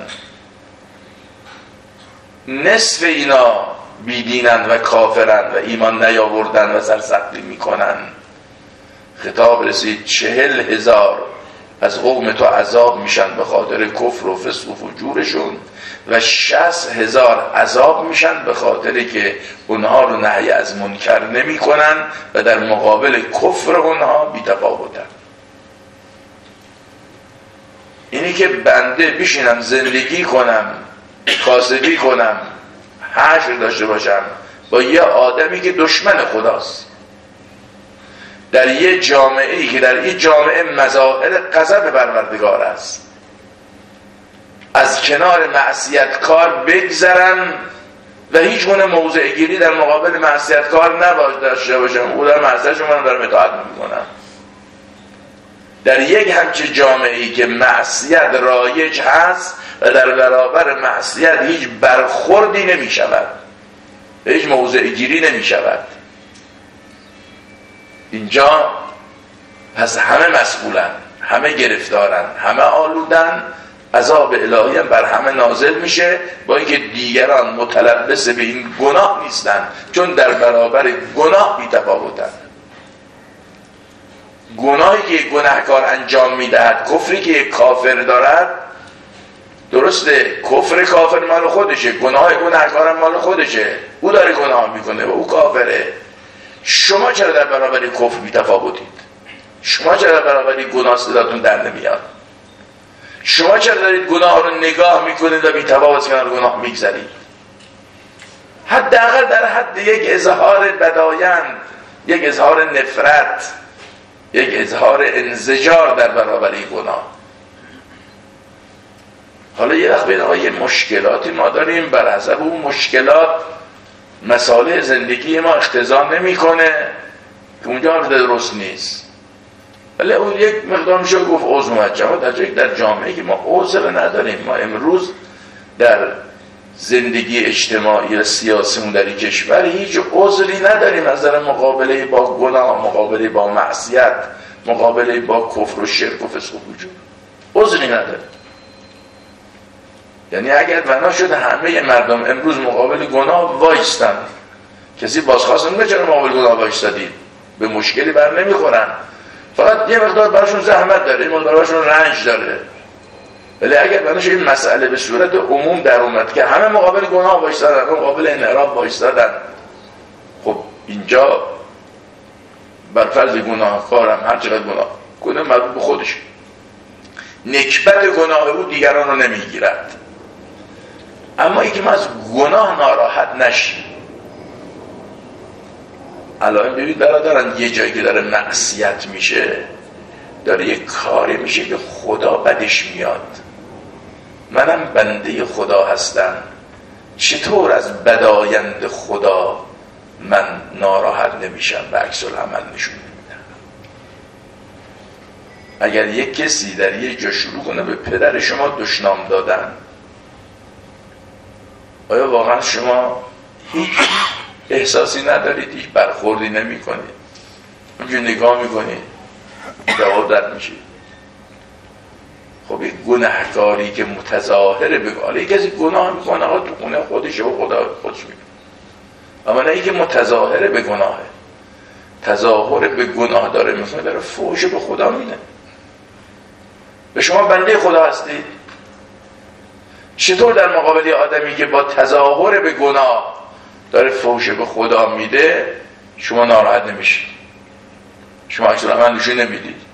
نصف اینا بیدینن و کافرن و ایمان نیاوردن و سرسختی میکنن. خطاب رسید 40,000 از قوم تو عذاب میشن به خاطر کفر و فسق و فجورشون و 60,000 عذاب میشن به خاطر که اونها رو نهی از منکر نمی کنن و در مقابل کفر اونها بی‌تفاوتن. اینی که بنده بشینم زندگی کنم، کاسبی کنم، حشر داشته باشم با یه آدمی که دشمن خداست، در یه جامعه‌ای که در این جامعه مظاهر غضب پروردگار است، از کنار معصیت کار بگذرم و هیچ گونه موضع گیری در مقابل معصیت کار داشته باشم، او در معصیت شما دارم اطاعت میکنم. در یک همچه جامعه‌ای که معصیت رایج هست و در برابر معصیت هیچ برخوردی نمی شود، هیچ موضع گیری نمی شود، اینجا پس همه مسئولن، همه گرفتارن، همه آلودن، عذاب الهی هم بر همه نازل میشه، با اینکه دیگران متلبس به این گناه نیستن، چون در برابر گناه بی‌تفاوتن. گناهی که یک گناهکار انجام میدهد، کفری که یک کافر دارد، درسته کفر کافر مال خودشه، گناه گناهکار هم مال خودشه، او داره گناه میکنه و او کافره. شما چرا در برابر کفر بی‌تفاوتید؟ شما چرا در برابر گناه صداتون در نمیاد؟ شما چرا دارید گناه رو نگاه میکنید و بی‌تفاوت کنار گناه میگذارید؟ حداقل در حد یک اظهار بدایند، یک اظهار نفرت، یک اظهار انزجار در برابر این گناه. حالا یه وقت بین یه مشکلاتی ما داریم، بر حسب اون مشکلات مسائل زندگی ما اختزا نمیکنه که اونجا درست نیست، ولی اون یک مقدار میشه گفت عذر موجه. در جامعه که ما عذر نداریم، ما امروز در زندگی اجتماعی و سیاسیمون در این کشور هیچ عذری نداریم از نظر مقابله با گناه، مقابله با معصیت، مقابله با کفر و شرک و فسق و فجور، عذری نداریم. یعنی اگر بنا شد همه مردم امروز مقابل گناه وایستن، کسی بازخواست نمیکنه چرا مقابل گناه وایستادید، به مشکلی بر نمیخورن، فقط یه مقدار براشون زحمت داره، یه مقدار براشون رنج داره. ولی اگر بنا شد این مسئله به صورت عموم در اومد که همه مقابل گناه وایستادن، مقابل انحراف وایستادن، خب اینجا بر فرض گناهکارم هر چقدر گناه مربوط به خودش، نکبت گناه او دیگران رو نمیگیرد. اما اینکه ما از گناه ناراحت نشیم، الان ببینید برادران، یه جایی که داره معصیت میشه، داره یه کاری میشه که خدا بدش میاد، منم بنده خدا هستم، چطور از بدایند خدا من ناراحت نمیشم و عکس العمل نشون نمیدم؟ اگر یک کسی در یه جا شروع کنه به پدر شما دشنام دادن، آیا واقعا شما هیچ احساسی ندارید، هیچ برخوردی نمی کنید، اونجور نگاه می کنید، جواب داد میشید؟ خب این گناهکاری که متظاهره به حالا کسی گناه میکنه آقا تو خونه خودشه و خدا خودش میکنه، اما نه اینکه متظاهره به گناهه، تظاهر به گناه داره میکنه، داره فحش به خدا میده. به شما بنده خدا هستید، چطور در مقابل آدمی که با تظاهر به گناه داره فحش به خدا میده شما ناراحت نمیشید، شما عکس العمل نشون نمیدید؟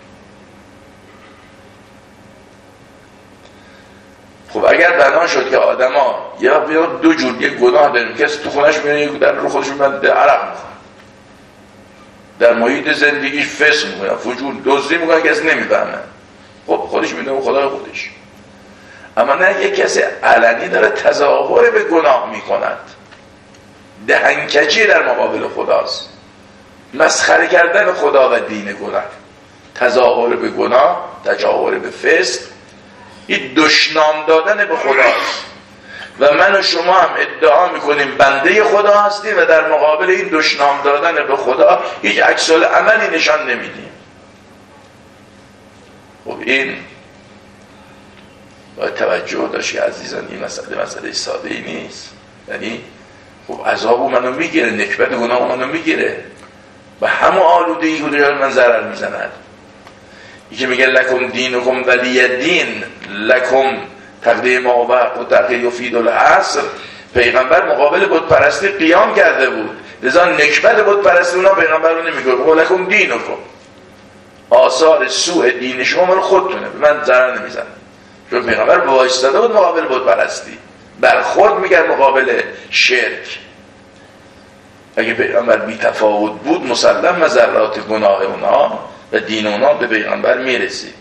خب اگر بنا شد که آدما یا دو جور یک گناه داریم، کسی تو خونش میره در رو خودش میبنده عرق میخوره، در محیط زندگیش فسق میکنه، فجور دزدی میکنه، کسی نمیفهمه، خب خودش میدونه خدای خودش. اما نه یک کسی علنی داره تظاهر به گناه میکند، دهنکجی در مقابل خداست، مسخره کردن خدا و دین گناه، تظاهر به گناه، تجاهر به فسق، این دشنام دادن به خداست. و من و شما هم ادعا میکنیم بنده خدا هستیم و در مقابل این دشنام دادن به خدا هیچ عکس العملی نشان نمیدیم. خب این باید توجه داشت که عزیزان این مسئله ساده ای نیست. یعنی خب عذابو منو میگیره، نکبت گناه منو میگیره و همه آلودگی که من ضرر میزند. یکی میگه لکم دینکم ولی دین، لکم تقدیم آوه و تقدیم یفید العصر. پیغمبر مقابل بت پرستی قیام کرده بود، لذا نکبت بت پرستی اونا پیغمبر رو نمیگه لکم دینکم، آثار سوء دین شما مال خودتونه، من ضرر نمیزنم. چون پیغمبر وایستاده بود مقابل بت پرستی، برخورد میگه مقابل شرک. اگه پیغمبر بی تفاوت بود مسلم مضرات گناه اونا و دین اونا به پیغمبر میرسید.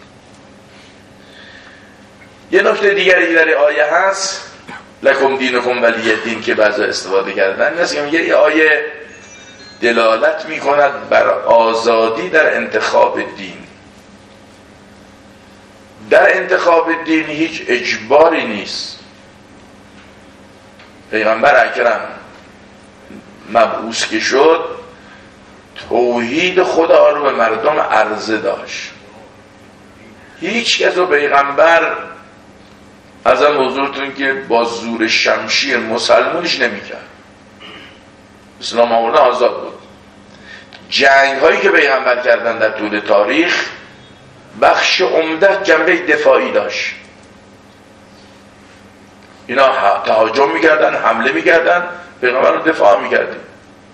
یه نکته دیگری در آیه هست لکم دینکم ولی دین که بعضا استفاده کردن، مثل که میگه این آیه دلالت میکند بر آزادی در انتخاب دین. در انتخاب دین هیچ اجباری نیست. پیغمبر اکرم مبعوث که شد توحید خدا رو به مردم عرضه داشت. هیچ کس رو پیغمبر ازم حضورتون که با زور شمشیر مسلمونش نمیکرد، اسلام آوردن آزاد بود. جنگ هایی که پیغمبر کردن در طول تاریخ بخش عمده جنبه دفاعی داشت. اینا تهاجم میکردن، حمله میکردن، پیغمبر رو دفاع میکردیم.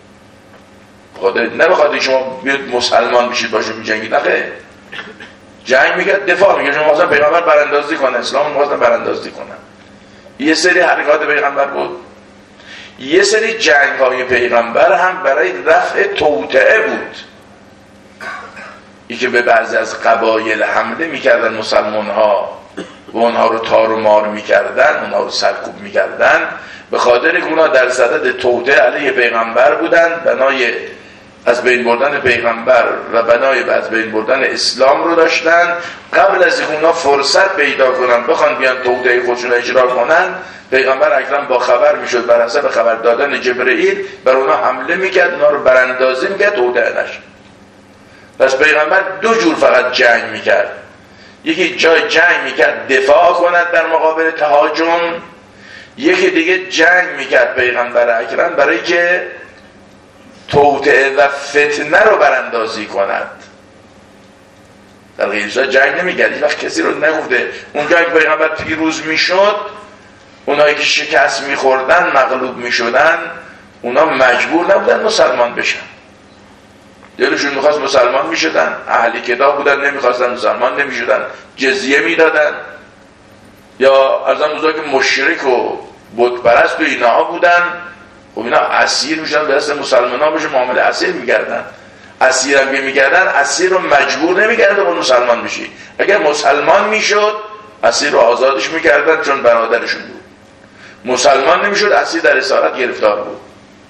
نه بخاطر شما بیاد مسلمان بشید باشه میجنگید، نه، جنگ میکرد، دفاع میکرد. شما مثلا پیغمبر براندازی کنه، اسلام میخواستن براندازی کنن. یه سری حرکات پیغمبر بود. یه سری جنگ های پیغمبر هم برای رفع توطئه بود، این که به بعضی از قبایل حمله میکردن مسلمان ها و اونها رو تار و مار میکردن، اونها رو سرکوب میکردن، به خاطر که اونها در صدد توطئه علیه پیغمبر بودن، بنای از بین بردن پیغمبر و بنای از بین بردن اسلام رو داشتن. قبل از اینکه اونا فرصت پیدا کنن بخوان بیان توطئه خودشون اجرا کنن، پیغمبر اکرم با خبر میشد، بر حسب خبر دادن جبرئیل بر اونا حمله میکرد، اونا رو براندازی میکرد، توطئه نشد. پس پیغمبر دو جور فقط جنگ میکرد. یکی جای جنگ میکرد دفاع کند در مقابل تهاجم، یکی دیگه جنگ میکرد پیغمبر اکرم برای که توطئه و فتنه رو براندازی کند. در غیر صورت جنگ نمیکرد. هیچ وقت کسی رو نگفته اونجا که پیغمبر پیروز میشد، اونایی که شکست میخوردن، مغلوب میشدن، اونا مجبور نبودن مسلمان بشن، دلشون میخواست مسلمان میشدن، اهلی کتاب بودن نمیخواستن مسلمان نمیشدن، جزیه میدادن. یا ارزم بزرگ که مشرک و بت پرست و اینا بودن، خب اینا اسیر میشدن، به دست مسلمان ها بشه معامله اسیر میکردن. اسیر هم که میکردن، اسیر رو مجبور نمیکردن با مسلمان بشی. اگر مسلمان میشد اسیر رو آزادش میکردن چون برادرشون بود. مسلمان نمیشد، اسیر در اسارت گرفتار بود.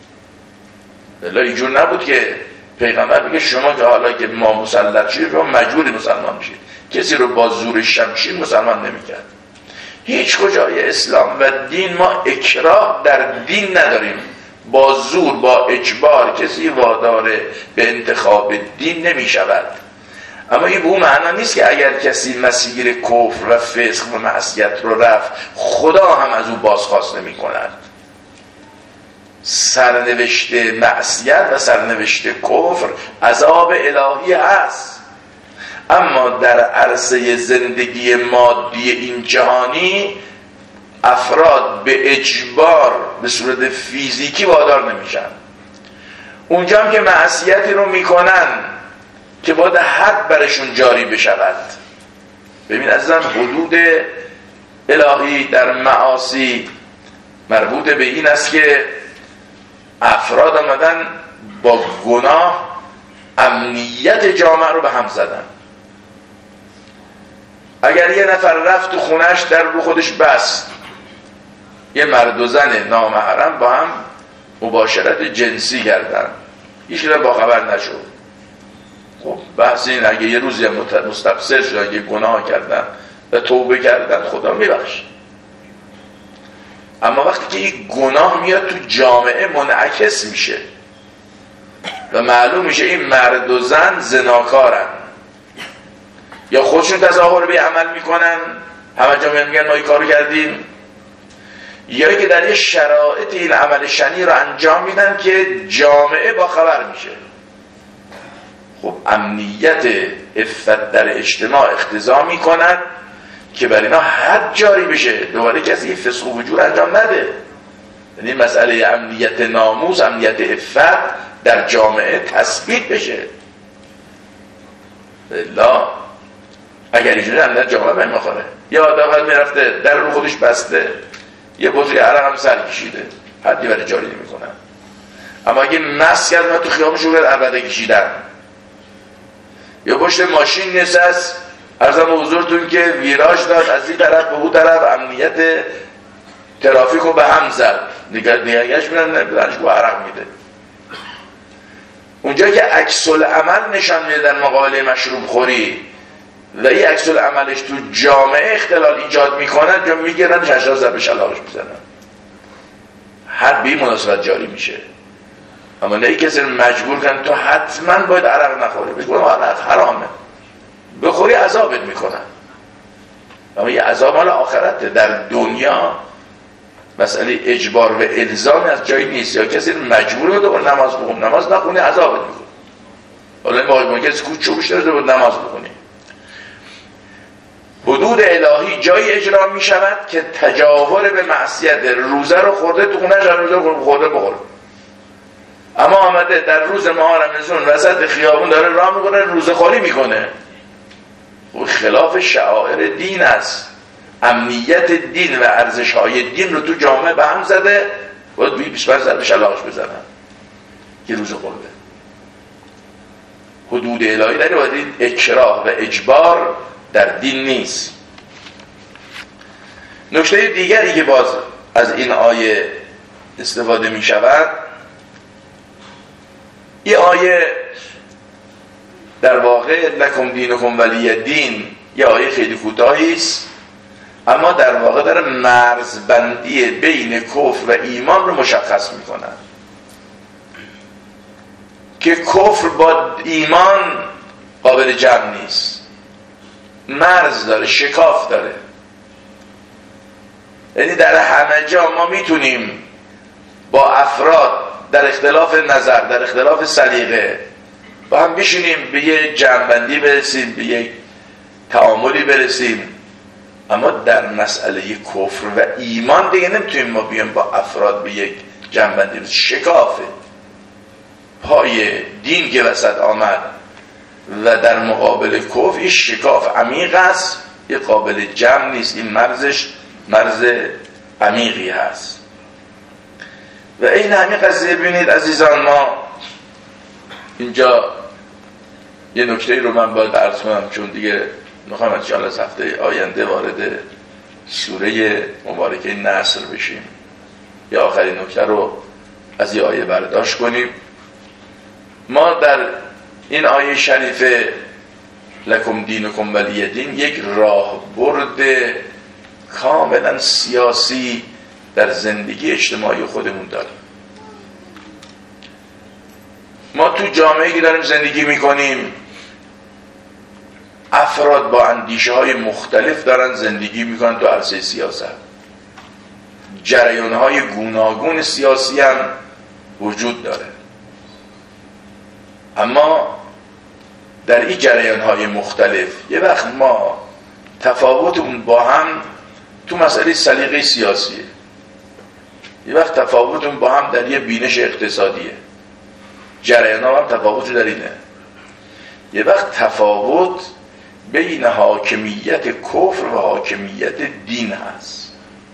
الا اینجور نبود که پیغمبر بگه شما که حالا که ما مسلط شدیم شما مجبوری مسلمان بشید. کسی رو با زور شمشیر مسلمان نمیکرد. هیچ کجای اسلام و دین ما اکراه در دین نداریم. با زور، با اجبار کسی وادار به انتخاب دین نمی شود. اما این به اون معنا نیست که اگر کسی مسیر کفر و فسق و معصیت رو رفت خدا هم از او بازخواست نمی کند. سرنوشت معصیت و سرنوشت کفر عذاب الهی هست، اما در عرصه زندگی مادی این جهانی افراد به اجبار به صورت فیزیکی وادار نمیشن. اونجا هم که معصیتی رو میکنن که باید حد برشون جاری بشود. ببین عزیزان، حدود الهی در معاصی مربوط به این است که افراد آمدن با گناه امنیت جامعه رو به هم زدن. اگر یه نفر رفت تو خونش در رو خودش بست، یه مرد و زن نامحرم با هم مباشرت جنسی کردن، هیچ کس با خبر نشد، خب بحث این اگه یه روزی مستبصر شدن که گناه کردن و توبه کردن خدا میبخشه. اما وقتی که این گناه میاد تو جامعه منعکس میشه و معلوم میشه این مرد و زن زناکارن یا خودشون تظاهر به عمل میکنن، همه جا میگن ما این کارو کردیم، یا که در یه شرایط این عمل شنی رو انجام میدن که جامعه با خبر میشه. خب امنیت عفت در اجتماع اقتضا میکنن که بر اینا حد جاری بشه، دوباره کسی فسق و فجور انجام نده. یعنی مسئله امنیت ناموس، امنیت عفت در جامعه تثبیت بشه. لا اگر اینجوری امنیت جامعه به میخوره. یا آدم میرفته در رو خودش بسته، یه بطری عرق هم سر کشیده، حدی برای جاری نمی کنن. اما اگه مست کرد من تو خیابون شو عربده کشیدن، یا پشت ماشین نشست عرضم حضورتون که ویراژ داد از این طرف به اون طرف، امنیت ترافیک رو به هم زد، نگهش میرن با عرق میده. اونجا که عکس العمل نشان میده در مقابل مشروب خوری و این عکس العملش تو جامعه اختلال ایجاد میکنن، یا میگیرن چشم ضرب شلاقش میزنن، حد به این مناسبت جاری میشه. اما نه کسی رو مجبور کن تو حتما باید عرق نخوری، بگم عرق حرامه، بخوری عذابت میکنن. اما یه عذاب مال آخرته. در دنیا مسئله اجبار و الزام از جایی نیست، یا کسی رو مجبور بده نماز بخون، نماز نخونی عذابت میکنه. حالا ما کسی کو چوبش داره بود نماز بخونی. حدود الهی جایی اجرا می شود که تجاور به معصیت. روزه رو خورده تو خونه‌اش، روزه رو خورده بخوره، اما آمده در روز ماه رمضان وسط خیابون داره راه میکنه، روزه خوری میکنه. و خلاف شعائر دین است. امنیت دین و ارزش‌های دین رو تو جامعه به هم زده، باید 25 ضرب شلاقش بزنن که روزه خورده. حدود الهی داره، باید اکراه و اجبار در دین نیست. نکته دیگری که باز از این آیه استفاده می شود، این آیه در واقع لکم دینکم ولی دین یه آیه خیلی کوتاهی است، اما در واقع داره مرزبندی بین کفر و ایمان رو مشخص می کند که کفر با ایمان قابل جمع نیست، مرز داره، شکاف داره. یعنی در همه جا ما میتونیم با افراد در اختلاف نظر، در اختلاف سلیقه با هم بشینیم به یه جمع‌بندی برسیم، به یک تعاملی برسیم، اما در مسئله کفر و ایمان دیگه نمیتونیم ما بیایم با افراد به یک جمع‌بندی برسیم. شکافه پای دین که وسط آمد و در مقابل کفر این شکاف عمیق است، یه قابل جمع نیست. این مرزش مرز عمیقی هست. و این همین قضیه ببینید عزیزان، ما اینجا یه نکته رو من باید عرض کنم، چون دیگه میخوایم ان شاء الله از هفته آینده وارد سوره مبارکه نصر بشیم، یا آخرین نکته رو از این آیه برداشت کنیم. ما در این آیه شریفه لکم دینکم ولی دین یک راهبرد کاملا سیاسی در زندگی اجتماعی خودمون داریم. ما تو جامعه‌ای که داریم زندگی میکنیم افراد با اندیشه های مختلف دارن زندگی میکنن تو عرصه سیاست. جریان های گوناگون سیاسی هم وجود داره، اما در این جریان های مختلف یه وقت ما تفاوتمون با هم تو مسئله سلیقه سیاسیه، یه وقت تفاوتمون با هم در یه بینش اقتصادیه، جریان ها هم تفاوت در اینه، یه وقت تفاوت بین حاکمیت کفر و حاکمیت دین هست.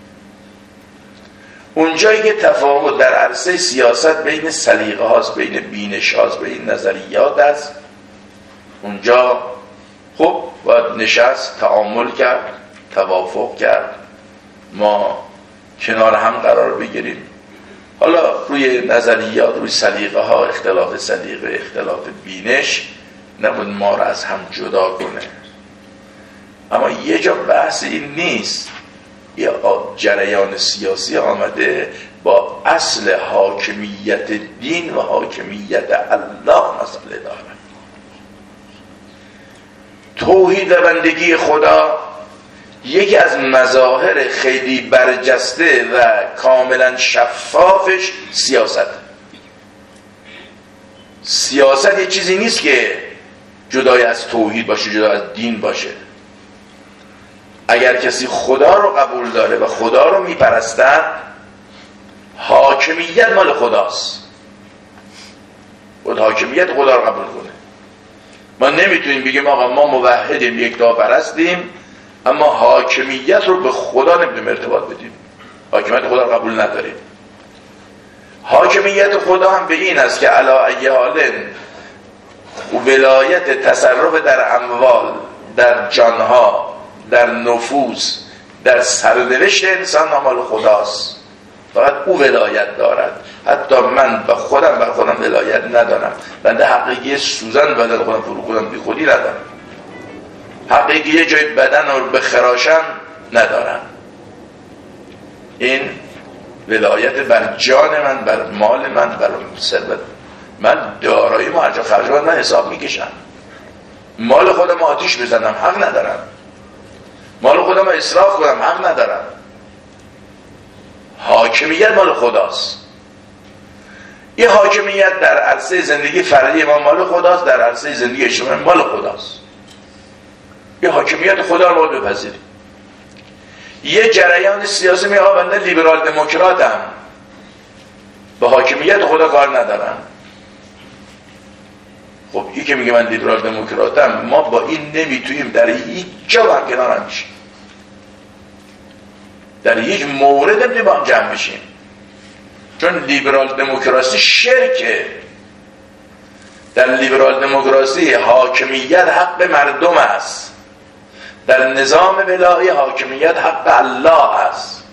اونجایی که تفاوت در عرصه سیاست بین سلیقه هاست، بین بینش هاست، بین نظریات است، اونجا خب باید نشست، تعامل کرد، توافق کرد، ما کنار هم قرار بگیریم. حالا روی نظریات، روی سلیقه ها، اختلاف سلیقه، اختلاف بینش نبود ما را از هم جدا کنه، اما یه جا بحث این نیست. یه جریان سیاسی آمده با اصل حاکمیت دین و حاکمیت الله مسئله داره. توحید و بندگی خدا یکی از مظاهر خیلی برجسته و کاملا شفافش سیاست. سیاست یه چیزی نیست که جدای از توحید باشه، جدا از دین باشه. اگر کسی خدا رو قبول داره و خدا رو میپرستن، حاکمیت مال خداست، باید حاکمیت خدا رو قبول کنه. ما نمیتونیم بگیم آقا ما موحدیم، یکتا پرستیم، اما حاکمیت رو به خدا نمیتونیم ارتباط بدیم، حاکمیت خدا رو قبول نداریم. حاکمیت خدا هم به این است که علی ای حال ولایت تصرف در اموال، در جانها، در نفوس، در سرنوشت انسان مال خداست، فقط او ولایت دارد. حتی من به خودم بر خودم ولایت ندارم، بنده حقیقی سوزن بدن خودم فرو خودم بی خودی ندارم، حقیقی یه جای بدن رو بخراشم ندارم. این ولایت بر جان من، بر مال من، بر ثروت من، دارایی ما هر جا خرج کنم من حساب میکشم. مال خودم آتیش بزنم حق ندارم، مال خودم اسراف کنم حق ندارم. حاکمیت مال خداست. یه حاکمیت در عرصه زندگی فردی ما مال خداست، در عرصه زندگی اجتماعی مال خداست. یه حاکمیت خدا رو باید بپذیریم. یه جریان سیاسی میگه آقا بنده لیبرال دموکراتم، به حاکمیت خدا کار ندارم. خب این که میگه من لیبرال دموکراتم، ما با این نمیتونیم در هیچ جا با هم کنار هم بشیم، در هیچ مورد نمیتونیم با هم جمع بشیم، چون لیبرال دموکراسی شرکه. در لیبرال دموکراسی حاکمیت حق مردم است، در نظام الهی حاکمیت حق الله است.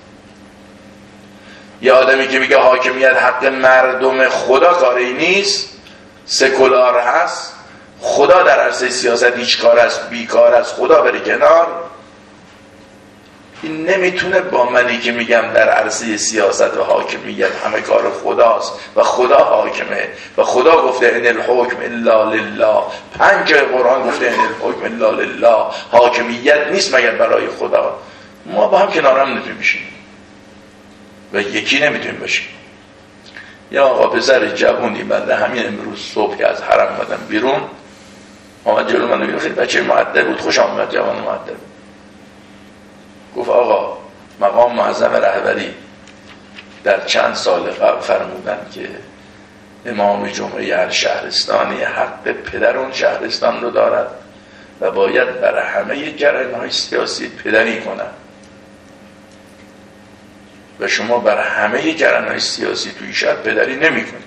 یه آدمی که میگه حاکمیت حق مردم خدا کاری نیست، سکولار هست، خدا در عرصه سیاست هیچ کار است، بیکار است، خدا بره کنار، این نمیتونه با منی که میگم در عرصه سیاست و حاکمیت همه کار خداست و خدا حاکمه و خدا گفته ان الحکم الا لله، 5 جای قرآن گفته ان الحکم الا لله، حاکمیت نیست مگر برای خدا. ما با هم کنار هم نمیتونیم بشیم و یکی نمیتونیم باشیم. یا آقا پسر جوونی بنده همین امروز صبح که از حرم اومدم بیرون، آمد جلو من بگیم خیلی بچه مؤدب بود، خوش آمد، جوان مؤدب. گفت آقا مقام معظم رهبری در چند سال قبل فرمودن که امام جمعه هر شهرستانی حق پدر اون شهرستان رو دارد و باید برای همه جریان‌های سیاسی پدری کنن و شما برای همه جریان‌های سیاسی توی شهر پدری نمی‌کنید.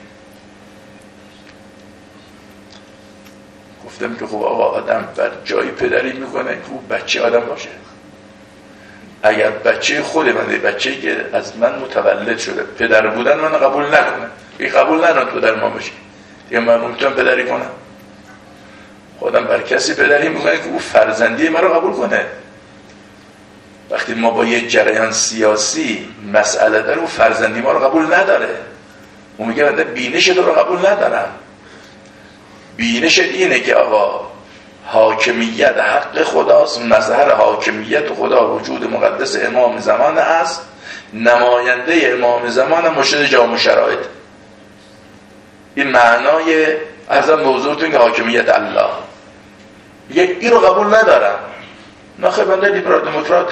گفتم که خب آقا آدم بر جای پدری میکنه که او بچه آدم باشه. اگر بچه خود من، بچه‌ای که از من متولد شده، پدر بودن من قبول نکنه، این قبول ندارم تو در ما باشه، دیگه من میتونم پدری کنم؟ خودم بر کسی پدری میکنه که او فرزندی من رو قبول کنه. وقتی ما با یه جریان سیاسی مسئله داره، او فرزندی ما رو قبول نداره، اون میگه من بینش تو رو قبول ندارم. بینش اینه که آقا حاکمیت حق خداست، مظهر حاکمیت خدا وجود مقدس امام زمان است، نماینده امام زمان مرشد جامع شرایط. این معنای ارزم موضوعتون که حاکمیت الله. این رو قبول ندارم. نخیر بنده لیبرال دموکرات،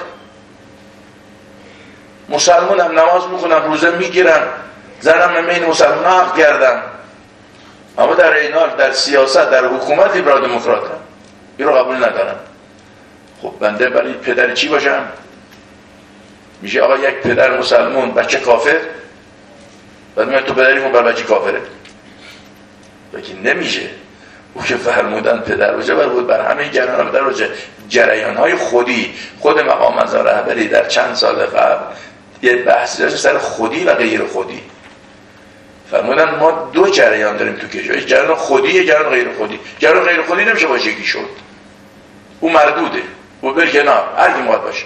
مسلمانم، نماز میخونم، روزه میگیرم، زنم نمین مسلمان حق کردم، اما در این حال در سیاست، در حکومت لیبرال دموکراتم. این رو قبول ندارم. خب بنده برای پدر چی باشم؟ میشه آقا یک پدر مسلمان بچه کافر، بعد میگه تو پدریمون بر بچه کافره. بلکه نمیشه. او که فرمودن پدر باشه بود بر همه جریان پدر باشه. جریان‌های خودی، خود مقام اعظم رهبری در چند سال قبل یه بحثی داشت سر خودی و غیر خودی. فرمودن ما دو جریان داریم تو کشور، جریان خودی، یه جریان غیر خودی. جریان غیر خودی نمیشه باشه یکی شد. او مردوده. او بر کنار هر کی میخواد باشه.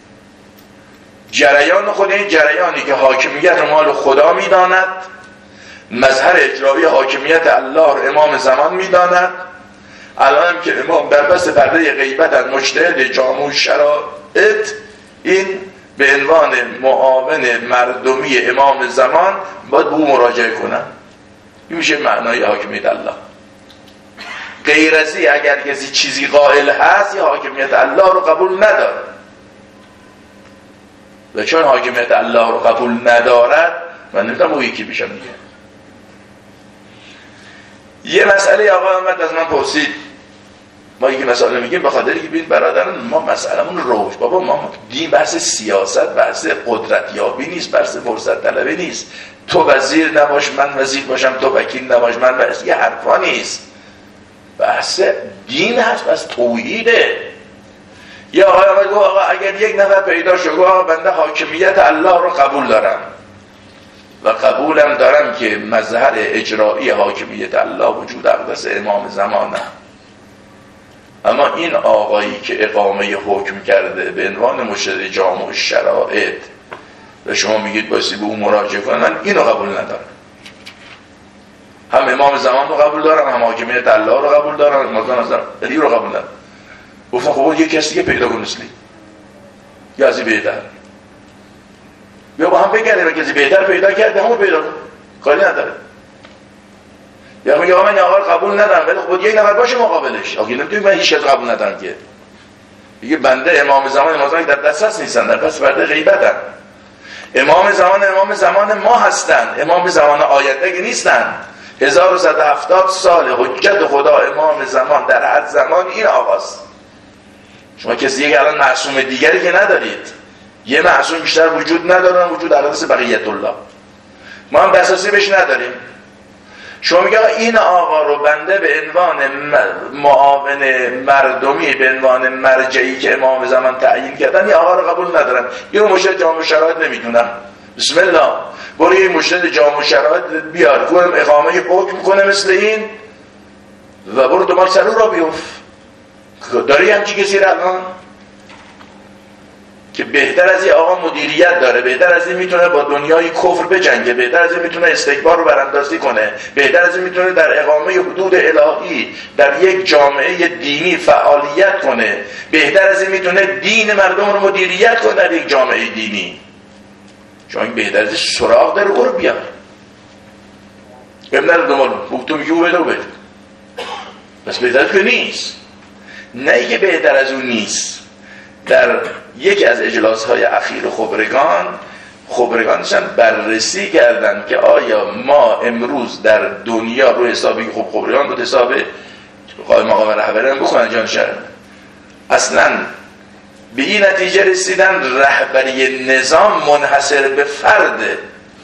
جریان خودی این جریانی که حاکمیت مال خدا میداند، مظهر اجرایی حاکمیت الله رو امام زمان میداند. الان هم که امام در پس پرده غیبت از مجتهد جامع شرایط، این به عنوان معاون مردمی امام زمان باید به او مراجعه کنن. این میشه معنای حاکمیت الله. غیر از این اگر کسی چیزی قائل هست یا حاکمیت الله رو قبول نداره، و چون حاکمیت الله رو قبول ندارد من نمیتونم او یکی بشم دیگه. یه مسئله آقا احمد از من پرسید، ما یکی مسئله میگیم به خاطر که بین برادران ما مسئله‌مون روش، بابا ما دین بحث سیاست، بحث قدرت یابی نیست، بحث فرصت طلبی نیست. تو وزیر نباش من وزیر باشم، تو وکیل نباش من وزیر، یه حرفا نیست. بحث دین هست، بحث توحیده. یا آقا احمد گفت آقا اگر یک نفر پیدا شد آقا بنده حاکمیت الله رو قبول دارم و قبولم دارم که مظهر اجرایی حاکمیت الله وجود اقدس امام زمانه، اما این آقایی که اقامه حکم کرده به عنوان مرشد جامع شرایط و شما میگید بایستی به اون مراجعه کنم، من اینو قبول ندارم. هم امام زمان رو قبول دارم، هم حاکمیت الله رو قبول دارم، مردان از ولی رو قبول ندارم. گفتم خب یه کسی که پیدا کن مثلی یا ازی بهتر، یا با هم بگرده و کسی بهتر پیدا کرده همون پیدا کن، کاری نداره. یا میگه من آقا قبول ندارم ولی خود یک نفر باشه مقابلش. آقا نمیتونی من هیچ کس قبول ندارم که میگه بنده امام زمان در دسترس نیستن، در پس پرده غیبتن. امام زمان ما هستن، امام زمان آینده که نیستن. 1170 سال حجت خدا امام زمان در هر زمان این آقاست. شما کسی یک الان معصوم دیگری که ندارید، یه معصوم بیشتر وجود ندارن، وجود اقدس بقیت الله. ما هم دسترسی بهش نداریم. شما میگه این آقا رو بنده به عنوان معاون مردمی، به عنوان مرجعی که امام زمان تعیین کردن، این آقا رو قبول ندارم. یه مرشد جامع شرایط نمیدونم. بسم الله برو یه مرشد جامع شرایط بیار، کنم اقامه حکم کنه مثل این و برو دوباره سر رو بیوف. داری همچی کسی رو الان که بهتر از این آقا مدیریت داره، بهتر از این میتونه با دنیای کفر بجنگه، بهتر از این میتونه استکبار رو براندازی کنه، بهتر از این میتونه در اقامه حدود الهی در یک جامعه دینی فعالیت کنه، بهتر از این میتونه دین مردم رو مدیریت کنه در یک جامعه دینی. چون بهتر از این سراغ داره برو بیار. بهم نره دنبال تو میگه او بده بس بهتر از که نیست. نه که بهتر از اون نیست. در یکی از اجلاس‌های اخیر خبرگانشان بررسی کردن که آیا ما امروز در دنیا رو حسابی که خبرگان بود حساب قائم مقام رهبری هم بکنن جان شهر اصلا به این نتیجه رسیدن رهبری نظام منحصر به فرده،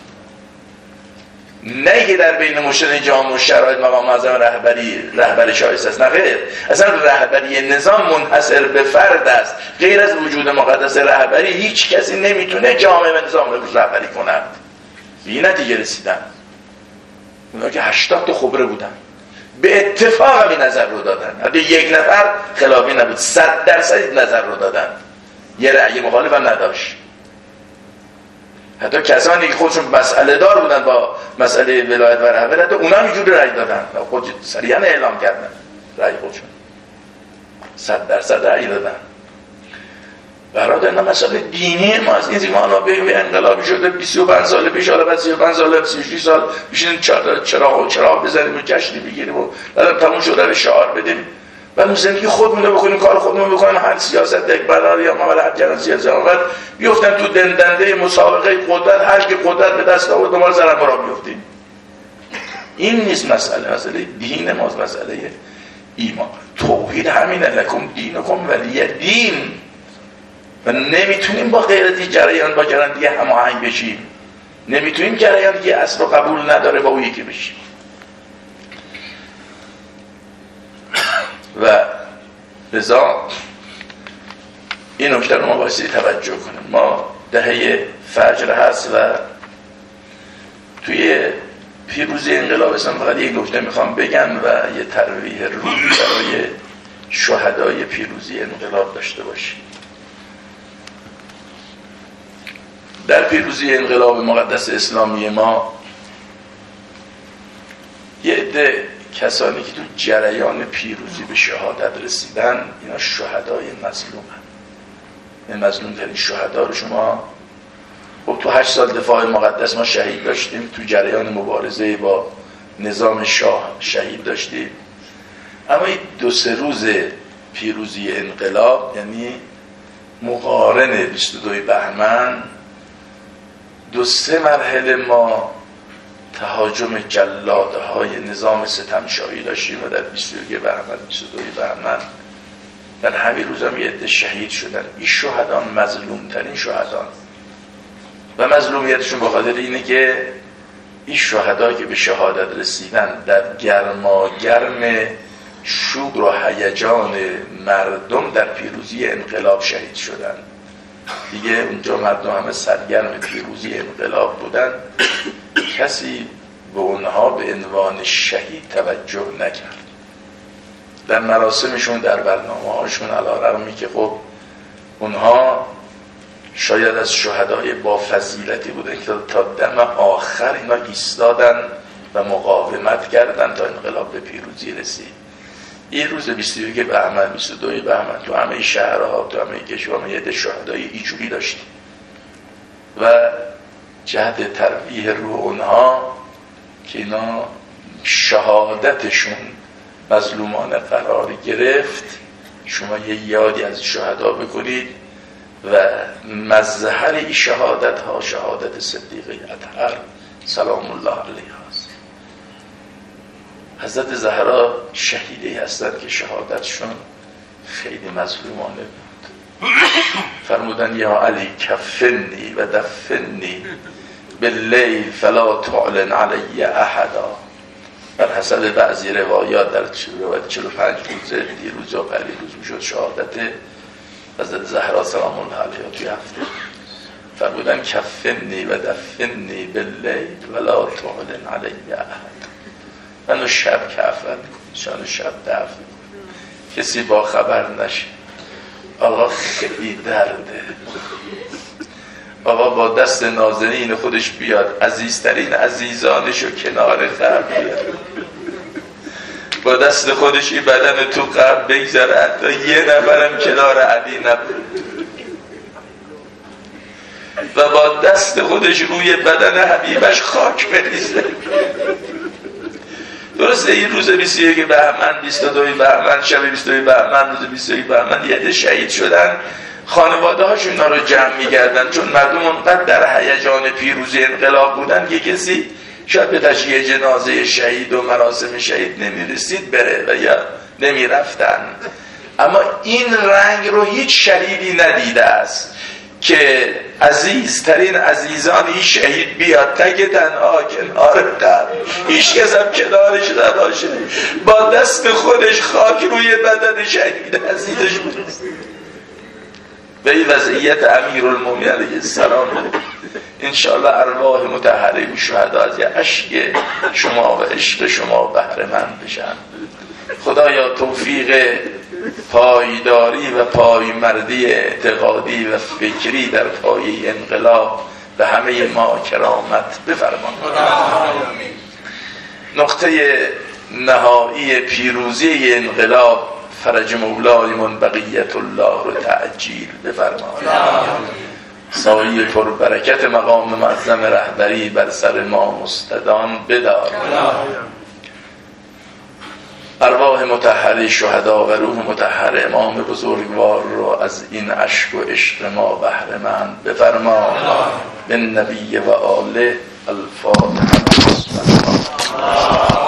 نه که در بین مرشد جامع شرایط مقام اعظم رهبر شایسته است، نه غیر، اصلا رهبری نظام منحصر به فرد است. غیر از وجود مقدس رهبری هیچ کسی نمیتونه جامعه نظام رو رهبری کند. به این نتیجه رسیدن اونا که 80 تا خبره بودن به اتفاق این نظر رو دادن، حتی یک نفر خلافی نبود، 100% نظر رو دادن، یه رأی مخالف هم نداشت. حتی کسانی که خودشون مسئله دار بودن با مسئله ولایت و رهبری، حتی اونا هم اینجوری رأی دادن، خود صریحاً اعلام کردن رأی خودشون. 100% رأی دادن. برادر اینا مسئله دینی ما از این ما الان بگیم انقلابی شده 25 سال پیش، حالا بعد 35 سال 36 سال بشینیم چراغ بزنیم و جشنی بگیریم و بعدم تموم شده به شعار بدیم. بعد زندگی خودمون رو بکنیم، کار خودمون رو بکنیم، هر سیاست یک برار یا ما هر جنس سیاست آمد بیفتن تو دندنده مسابقه قدرت، هر کی قدرت به دست آورد دوباره زرم را بیفتیم. این نیست مسئله دین ما، مسئله ایمان. توحید همینه، لکم دینکم ولی دین. و نمیتونیم با غیر جریان با جریان دیگه هماهنگ بشیم، نمیتونیم جریان دیگه اصل و قبول نداره با اون یکی بشیم. و لذا این نکته رو ما بایستی توجه کنیم. ما دهه فجر هست و توی پیروزی انقلاب اسلام فقط یک نکته میخوام بگم و یه ترویح روحی برای شهدای پیروزی انقلاب داشته باشیم. در پیروزی انقلاب مقدس اسلامی ما یه عده کسانی که تو جریان پیروزی به شهادت رسیدن، اینا شهدای مظلومن. این مظلوم ترین شهدا رو شما خب تو 8 سال دفاع مقدس ما شهید داشتیم، تو جریان مبارزه با نظام شاه شهید داشتیم. اما این 2-3 روز پیروزی انقلاب، یعنی مقارن 22 بهمن، 2-3 مرحله ما تهاجم جلادهای نظام ستمشاهی داشتیم و در 21 بهمن 22 بهمن در همین روز هم یه عده شهید شدن. این شهدان مظلوم ترین شهدان و مظلومیتشون به خاطر اینه که این شهدا که به شهادت رسیدن در گرماگرم شور و هیجان مردم در پیروزی انقلاب شهید شدن. دیگه اونجا مردم همه سرگرم پیروزی انقلاب بودن، کسی به اونها به عنوان شهید توجه نکرد. در مراسمشون، در برنامه هاشون، علی رغمی که خب اونها شاید از شهدای با فضیلتی بودن که تا دم آخر اینا ایستادن و مقاومت کردن تا انقلاب به پیروزی رسید. این روز 21 بهمن 22 بهمن تو همه شهرها، تو همه کشورها یه عده شهدای اینجوری داشتیم و جهت ترویح روح اونها که اینا شهادتشون مظلومانه قرار گرفت، شما یه یادی از شهدا بکنید و مظهر این شهادت ها شهادت صدیقه اطهر سلام الله علیها است. حضرت زهرا شهیدی هستند که شهادتشون خیلی مظلومانه بود. فرمودن یا علی کفنی و دفنی باللیل فلا تعلن علی احدا. بر حسب بعضی روایات در روایت 45 روزه دیروز یا قبلی روز میشد شهادت حضرت زهرا سلام الله علیها توی هفته. فرمودن کفنی و دفنی باللیل ولا تعلن علی احد. منو شب کفن شانو شب دفن، کسی با خبر نشه. آقا خیلی درده، آقا با دست نازنین خودش بیاد عزیزترین عزیزانشو کنار قبر بیاد، با دست خودش این بدن تو قبر بگذاره، حتی یه نفرم کنار علی نبود و با دست خودش روی بدن حبیبش خاک بریزه. درسته این روز 21 بهمن 22 بهمن شب 22 بهمن روز 21 بهمن یه عده شهید شدن، خانواده هاشون اینا رو جمع می‌کردن چون مردم اونقدر در هیجان پیروزی انقلاب بودن که کسی شاید به تشییع جنازه شهید و مراسم شهید نمی‌رسید بره و یا نمی‌رفتن. اما این رنگ رو هیچ شهیدی ندیده است که عزیزترین عزیزان این شهید بیاد تک تنها کنار قبر، هیچ کس هم کنارش نباشه، با دست خودش خاک روی بدن شهید عزیزش بود. به این وضعیت امیرالمومنین علیه السلام انشاءالله ارواح مطهره و شهدا از یه اشک شما و عشق شما بهره مند بشن. خدایا توفیق پایداری و پایمردی اعتقادی و فکری در پایه انقلاب به همه ما کرامت بفرمان. نقطه نهایی پیروزی انقلاب فرج مولایمون بقیت الله رو تعجیل بفرما. سایه پر برکت مقام معظم رهبری بر سر ما مستدام بدار. ارواح مطهر شهدا و روح مطهر امام بزرگوار رو از این اشک و عشق ما بهره مند بفرما. به نبی و آله الفاتحه.